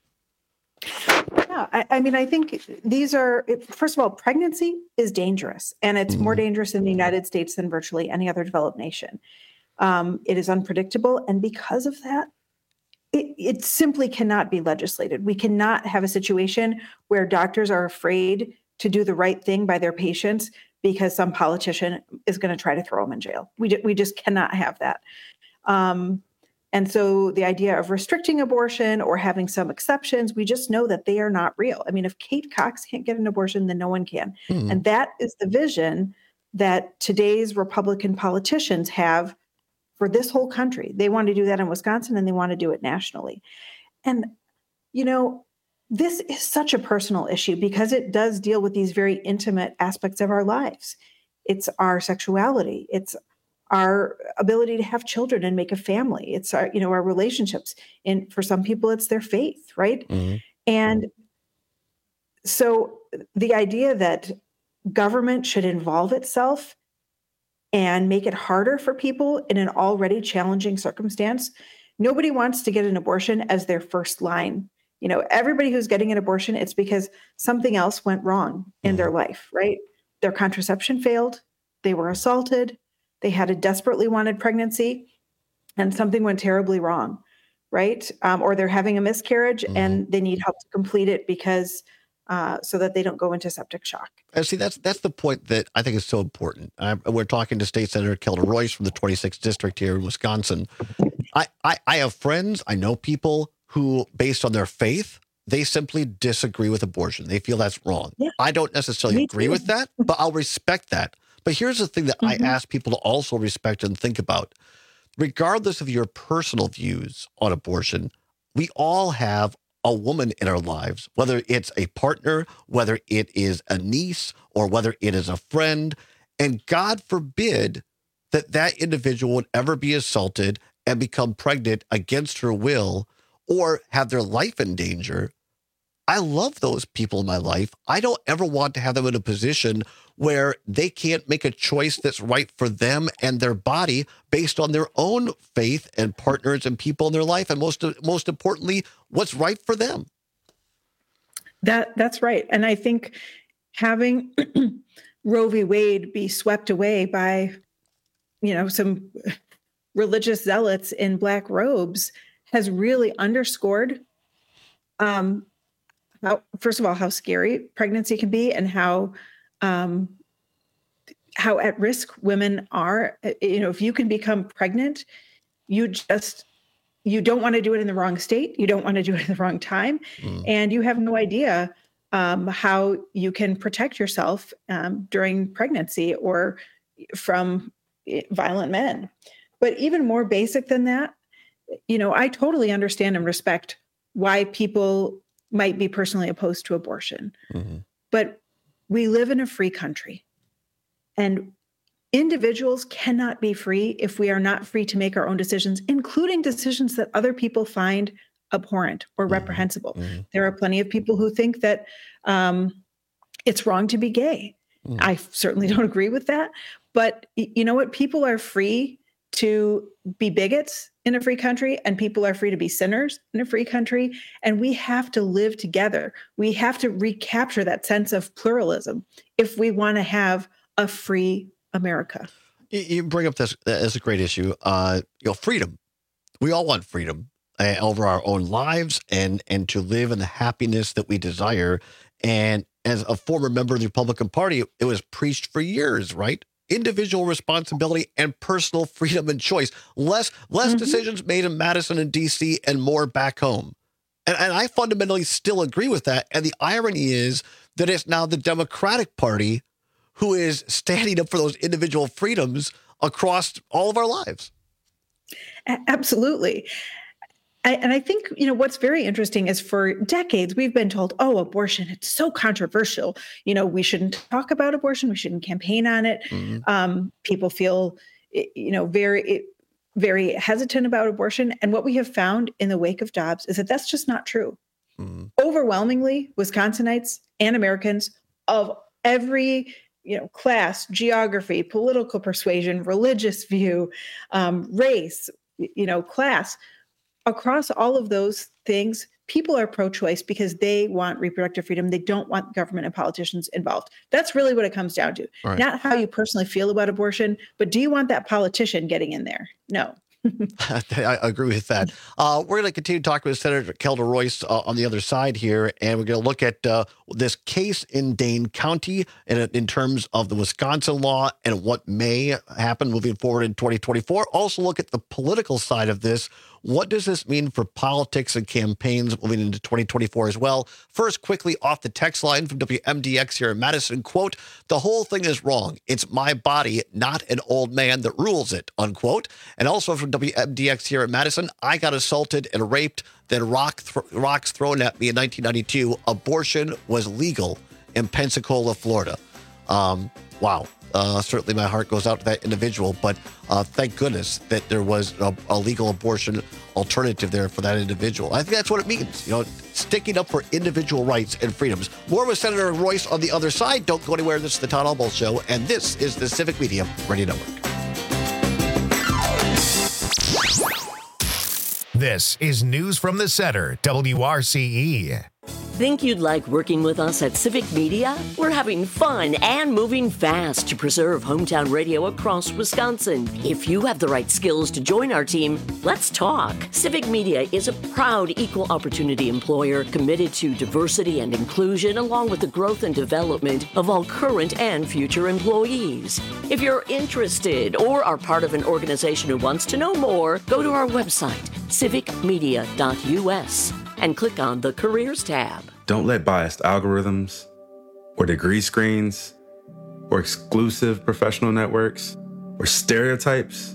Speaker 4: Yeah, I, I mean, I think these are, first of all, pregnancy is dangerous, and it's mm-hmm. more dangerous in the United States than virtually any other developed nation. Um, it is unpredictable, and because of that, it, it simply cannot be legislated. We cannot have a situation where doctors are afraid to do the right thing by their patients because some politician is going to try to throw them in jail. We, we just cannot have that. Um, and so the idea of restricting abortion or having some exceptions, we just know that they are not real. I mean, if Kate Cox can't get an abortion, then no one can. Mm. And that is the vision that today's Republican politicians have for this whole country. They want to do that in Wisconsin, and they want to do it nationally. And, you know, this is such a personal issue because it does deal with these very intimate aspects of our lives. It's our sexuality. It's our ability to have children and make a family. It's our, you know, our relationships. And for some people, it's their faith, right? Mm-hmm. And so the idea that government should involve itself and make it harder for people in an already challenging circumstance nobody wants to get an abortion as their first line. You know, everybody who's getting an abortion, it's because something else went wrong in their life, right? Their contraception failed, they were assaulted, they had a desperately wanted pregnancy, and something went terribly wrong, right? Um, or they're having a miscarriage mm-hmm. and they need help to complete it because uh, so that they don't go into septic shock.
Speaker 6: And see, that's that's the point that I think is so important. I, we're talking to State Senator Kelda Royce from the twenty-sixth District here in Wisconsin. I, I, I have friends, I know people who, based on their faith, they simply disagree with abortion. They feel that's wrong. Yeah. I don't necessarily
Speaker 4: Me
Speaker 6: agree
Speaker 4: too.
Speaker 6: with that, but I'll respect that. But here's the thing that
Speaker 4: Mm-hmm.
Speaker 6: I ask people to also respect and think about. Regardless of your personal views on abortion, we all have a woman in our lives, whether it's a partner, whether it is a niece, or whether it is a friend. And God forbid that that individual would ever be assaulted and become pregnant against her will or have their life in danger. I love those people in my life. I don't ever want to have them in a position where they can't make a choice that's right for them and their body based on their own faith and partners and people in their life. And most, most importantly, what's right for them.
Speaker 4: That that's right. And I think having Roe v. Wade be swept away by, you know, some religious zealots in black robes has really underscored, um, how, first of all, how scary pregnancy can be and how um, how at risk women are. You know, if you can become pregnant, you just you don't want to do it in the wrong state. You don't want to do it in the wrong time, mm. and you have no idea um, how you can protect yourself um, during pregnancy or from violent men. But even more basic than that, you know, I totally understand and respect why people might be personally opposed to abortion. Mm-hmm. But we live in a free country, and individuals cannot be free if we are not free to make our own decisions, including decisions that other people find abhorrent or mm-hmm. reprehensible. Mm-hmm. There are plenty of people who think that um, it's wrong to be gay. Mm-hmm. I certainly don't agree with that. But you know what? People are free to be bigots in a free country, and people are free to be sinners in a free country. And we have to live together. We have to recapture that sense of pluralism if we want to have a free America.
Speaker 6: You bring up this as a great issue. Uh, you know, freedom. We all want freedom uh, over our own lives and and to live in the happiness that we desire. And as a former member of the Republican Party, it was preached for years, right? Individual responsibility and personal freedom and choice. Less less mm-hmm. decisions made in Madison and D C and more back home. And, and I fundamentally still agree with that. And the irony is that it's now the Democratic Party who is standing up for those individual freedoms across all of our lives.
Speaker 4: Absolutely. I, and I think, you know, what's very interesting is for decades, we've been told, oh, abortion, it's so controversial. You know, we shouldn't talk about abortion. We shouldn't campaign on it. Mm-hmm. Um, people feel, you know, very, very hesitant about abortion. And what we have found in the wake of Dobbs is that that's just not true. Mm-hmm. Overwhelmingly, Wisconsinites and Americans of every you know, class, geography, political persuasion, religious view, um, race, you know, class, across all of those things, people are pro-choice because they want reproductive freedom. They don't want government and politicians involved. That's really what it comes down to. Right. Not how you personally feel about abortion, but do you want that politician getting in there? No.
Speaker 6: I agree with that. Uh, we're going to continue talking with Senator Kelda Royce uh, on the other side here, and we're going to look at uh, this case in Dane County in, in terms of the Wisconsin law and what may happen moving forward in twenty twenty-four. Also look at the political side of this. What does this mean for politics and campaigns moving into twenty twenty-four as well? First, quickly off the text line from W M D X here in Madison, quote, "The whole thing is wrong. It's my body, not an old man that rules it," unquote. And also from W M D X here in Madison, "I got assaulted and raped, then rock th- rocks thrown at me in nineteen ninety-two. Abortion was legal in Pensacola, Florida." Um, wow. Uh, certainly my heart goes out to that individual, but uh, thank goodness that there was a, a legal abortion alternative there for that individual. I think that's what it means, you know, sticking up for individual rights and freedoms. More with Senator Royce on the other side. Don't go anywhere. This is the Todd Albaugh Show, and this is the Civic Media Radio Network.
Speaker 1: This is News from the Center, W R C E.
Speaker 3: Think you'd like working with us at Civic Media? We're having fun and moving fast to preserve hometown radio across Wisconsin. If you have the right skills to join our team, let's talk. Civic Media is a proud equal opportunity employer committed to diversity and inclusion, along with the growth and development of all current and future employees. If you're interested or are part of an organization who wants to know more, go to our website, civic media dot U S. and click on the Careers tab.
Speaker 5: Don't let biased algorithms or degree screens or exclusive professional networks or stereotypes,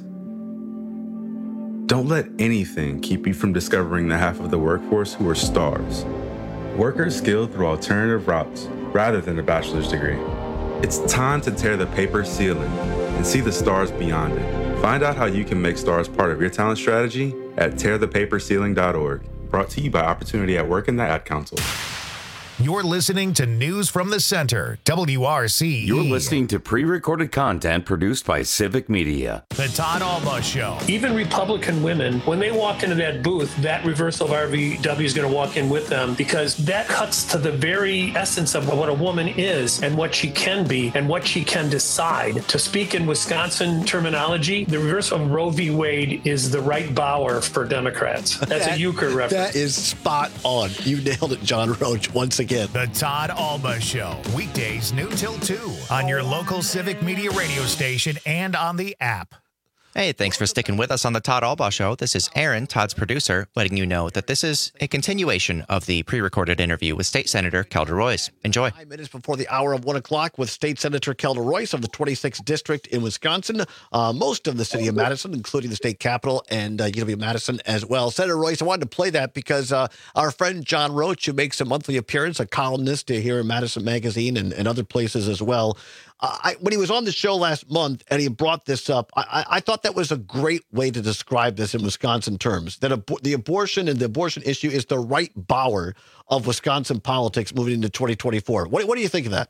Speaker 5: don't let anything keep you from discovering the half of the workforce who are stars. Workers skilled through alternative routes rather than a bachelor's degree. It's time to tear the paper ceiling and see the stars beyond it. Find out how you can make stars part of your talent strategy at tear the paper ceiling dot org. Brought to you by Opportunity at Work and the Ad Council.
Speaker 1: You're listening to News from the Center, W R C E.
Speaker 14: You're listening to pre-recorded content produced by Civic Media.
Speaker 1: The Todd Alba Show.
Speaker 7: Even Republican women, when they walk into that booth, that reversal of R V W is going to walk in with them, because that cuts to the very essence of what a woman is and what she can be and what she can decide. To speak in Wisconsin terminology, the reversal of Roe v. Wade is the right Bauer for Democrats. That's that, a euchre reference.
Speaker 6: That is spot on. You nailed it, John Roach, once again.
Speaker 1: The Todd Alba Show, weekdays noon till two on your local Civic Media radio station and on the app.
Speaker 15: Hey, thanks for sticking with us on the Todd Alba Show. This is Aaron, Todd's producer, letting you know that this is a continuation of the pre-recorded interview with State Senator Kelda Royce. Enjoy.
Speaker 6: Five minutes before the hour of one o'clock with State Senator Kelda Royce of the twenty-sixth District in Wisconsin, uh, most of the city of Madison, including the state capitol and uh, U W-Madison as well. Senator Royce, I wanted to play that because uh, our friend John Roach, who makes a monthly appearance, a columnist here in Madison Magazine and, and other places as well, Uh, I, when he was on the show last month and he brought this up, I, I thought that was a great way to describe this in Wisconsin terms, that ab- the abortion and the abortion issue is the right Bauer of Wisconsin politics moving into twenty twenty-four. What, what do you think of that?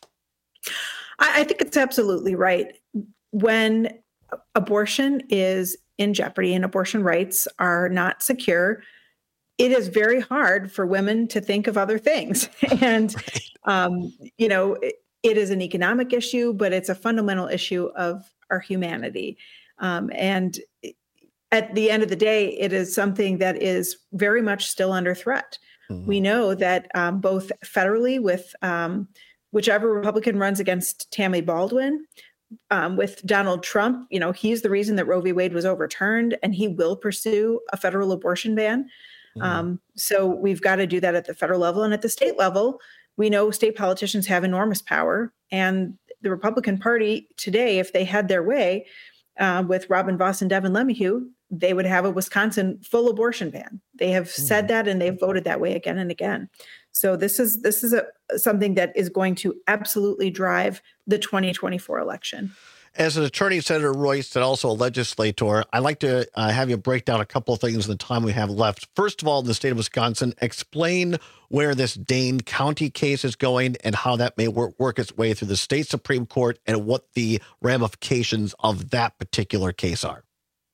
Speaker 4: I, I think it's absolutely right. When abortion is in jeopardy and abortion rights are not secure, it is very hard for women to think of other things. And, right. um, you know, it, It is an economic issue, but it's a fundamental issue of our humanity. Um, and at the end of the day, it is something that is very much still under threat. Mm-hmm. We know that um, both federally with um, whichever Republican runs against Tammy Baldwin, um, with Donald Trump, you know, he's the reason that Roe v. Wade was overturned, and he will pursue a federal abortion ban. Mm-hmm. Um, so we've got to do that at the federal level, and at the state level. We know state politicians have enormous power, and the Republican Party today, if they had their way uh, with Robin Vos and Devin LeMahieu, they would have a Wisconsin full abortion ban. They have mm-hmm. said that, and they've voted that way again and again. So this is this is a, something that is going to absolutely drive the twenty twenty-four election.
Speaker 6: As an attorney, Senator Royce, and also a legislator, I'd like to uh, have you break down a couple of things in the time we have left. First of all, in the state of Wisconsin, explain where this Dane County case is going and how that may work, work its way through the state Supreme Court and what the ramifications of that particular case are.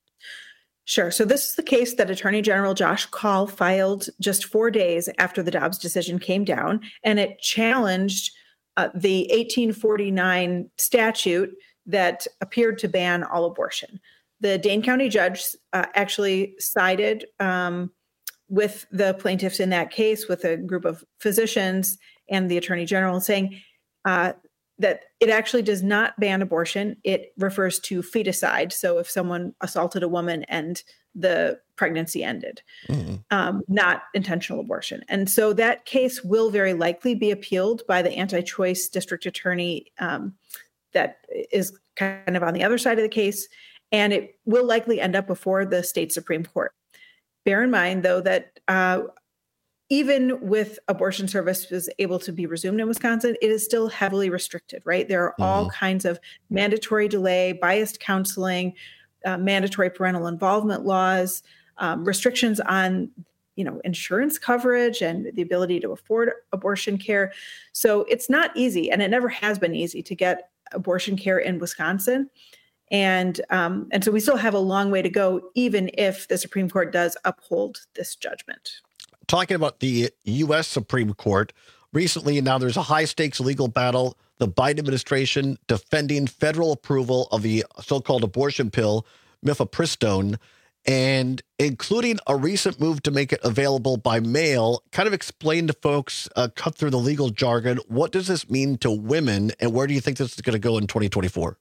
Speaker 4: Sure. So this is the case that Attorney General Josh Kaul filed just four days after the Dobbs decision came down, and it challenged uh, the eighteen forty-nine statute that appeared to ban all abortion. The Dane County judge uh, actually sided um, with the plaintiffs in that case, with a group of physicians and the Attorney General, saying uh, that it actually does not ban abortion. It refers to feticide. So if someone assaulted a woman and the pregnancy ended, mm-hmm. um, not intentional abortion. And so that case will very likely be appealed by the anti-choice district attorney um, that is kind of on the other side of the case, and it will likely end up before the state Supreme Court. Bear in mind, though, that uh, even with abortion services able to be resumed in Wisconsin, it is still heavily restricted, right? There are mm-hmm. all kinds of mandatory delay, biased counseling, uh, mandatory parental involvement laws, um, restrictions on, you know, insurance coverage and the ability to afford abortion care. So it's not easy, and it never has been easy to get abortion care in Wisconsin. And um, and so we still have a long way to go, even if the Supreme Court does uphold this judgment.
Speaker 6: Talking about the U S Supreme Court, recently now there's a high-stakes legal battle. The Biden administration defending federal approval of the so-called abortion pill, mifepristone, and including a recent move to make it available by mail. Kind of explain to folks, uh, cut through the legal jargon, what does this mean to women, and where do you think this is going to go in twenty twenty-four?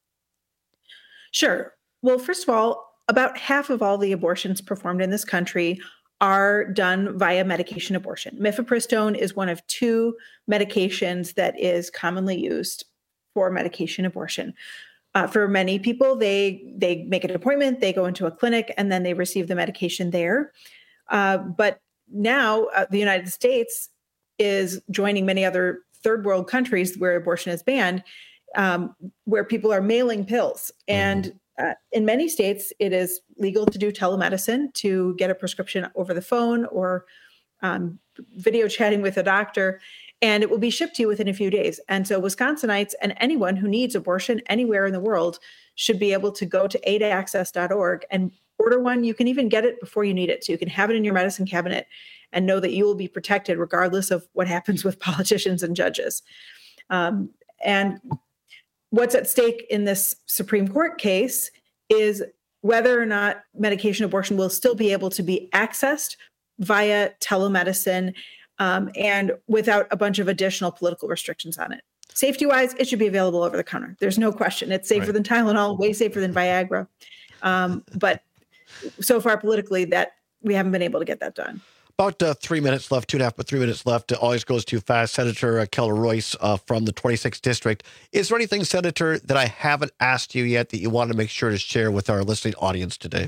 Speaker 4: Sure. Well, first of all, about half of all the abortions performed in this country are done via medication abortion. Mifepristone is one of two medications that is commonly used for medication abortion. Uh, for many people, they they make an appointment, they go into a clinic, and then they receive the medication there. Uh, but now uh, the United States is joining many other third world countries where abortion is banned, um, where people are mailing pills. And uh, in many states, it is legal to do telemedicine, to get a prescription over the phone or um, video chatting with a doctor, and it will be shipped to you within a few days. And so Wisconsinites and anyone who needs abortion anywhere in the world should be able to go to aid access dot org and order one. You can even get it before you need it. So you can have it in your medicine cabinet and know that you will be protected regardless of what happens with politicians and judges. Um, and what's at stake in this Supreme Court case is whether or not medication abortion will still be able to be accessed via telemedicine um, and without a bunch of additional political restrictions on it. Safety-wise, it should be available over the counter. There's no question. It's safer right. than Tylenol, way safer than Viagra. Um, but so far politically, that we haven't been able to get that done.
Speaker 6: About uh, three minutes left, two and a half, but three minutes left. It always goes too fast. Senator uh, Keller Royce uh, from the twenty-sixth District. Is there anything, Senator, that I haven't asked you yet that you want to make sure to share with our listening audience today?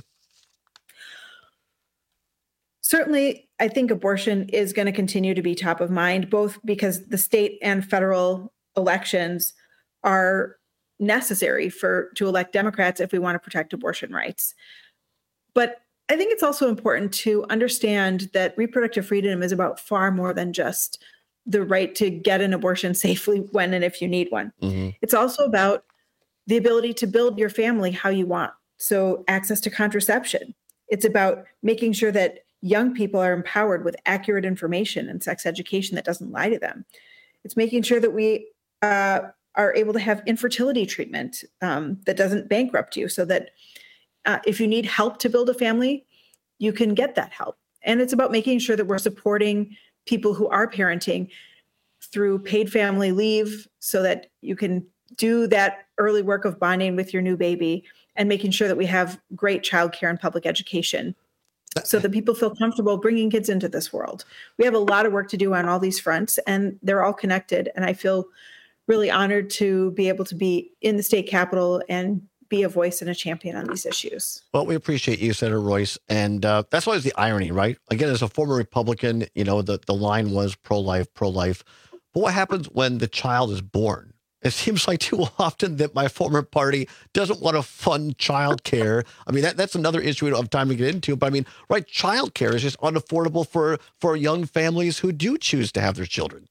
Speaker 4: Certainly, I think abortion is going to continue to be top of mind, both because the state and federal elections are necessary for to elect Democrats if we want to protect abortion rights. But I think it's also important to understand that reproductive freedom is about far more than just the right to get an abortion safely when and if you need one. Mm-hmm. It's also about the ability to build your family how you want. So access to contraception. It's about making sure that young people are empowered with accurate information and sex education that doesn't lie to them. It's making sure that we uh, are able to have infertility treatment um, that doesn't bankrupt you, so that Uh, if you need help to build a family, you can get that help. And it's about making sure that we're supporting people who are parenting through paid family leave so that you can do that early work of bonding with your new baby, and making sure that we have great childcare and public education so that people feel comfortable bringing kids into this world. We have a lot of work to do on all these fronts, and they're all connected. And I feel really honored to be able to be in the state capitol and be a voice and a champion on these issues.
Speaker 6: Well, we appreciate you, Senator Royce. And uh, that's always the irony, right? Again, as a former Republican, you know, the, the line was pro-life, pro-life. But what happens when the child is born? It seems like too often that my former party doesn't want to fund childcare. I mean, that, that's another issue we don't have time to get into. But I mean, right, childcare is just unaffordable for, for young families who do choose to have their children.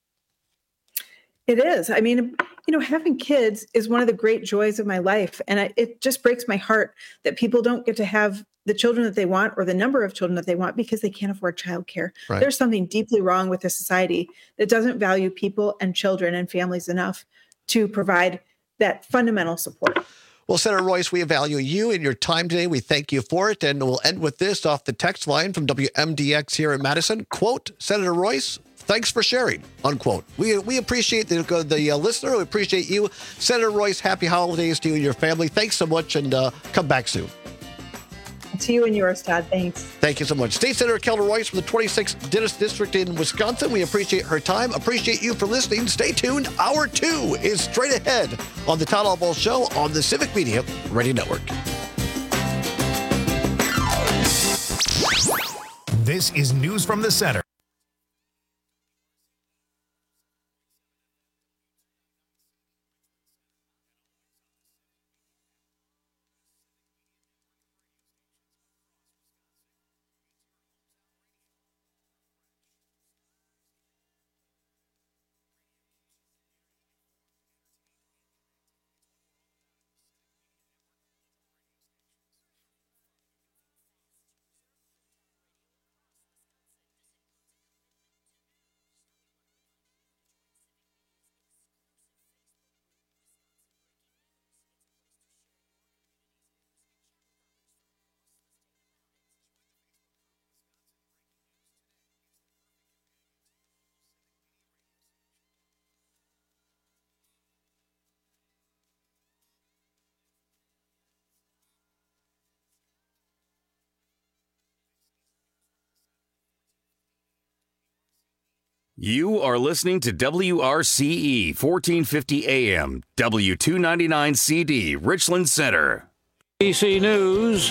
Speaker 4: It is. I mean, you know, having kids is one of the great joys of my life. And I, it just breaks my heart that people don't get to have the children that they want or the number of children that they want because they can't afford childcare. Right. There's something deeply wrong with a society that doesn't value people and children and families enough to provide that fundamental support.
Speaker 6: Well, Senator Royce, we value you and your time today. We thank you for it. And we'll end with this off the text line from W M D X here in Madison. Quote, Senator Royce, thanks for sharing, unquote. We we appreciate the, the uh, listener. We appreciate you. Senator Royce, happy holidays to you and your family. Thanks so much, and uh, come back soon.
Speaker 4: To you and yours, Todd. Thanks.
Speaker 6: Thank you so much. State Senator Keller Royce from the twenty-sixth District in Wisconsin. We appreciate her time. Appreciate you for listening. Stay tuned. Hour two is straight ahead on the Todd Albaugh Show on the Civic Media Radio Network.
Speaker 1: This is News from the Center.
Speaker 14: You are listening to W R C E fourteen fifty A M, W two ninety-nine C D, Richland Center.
Speaker 2: A B C News.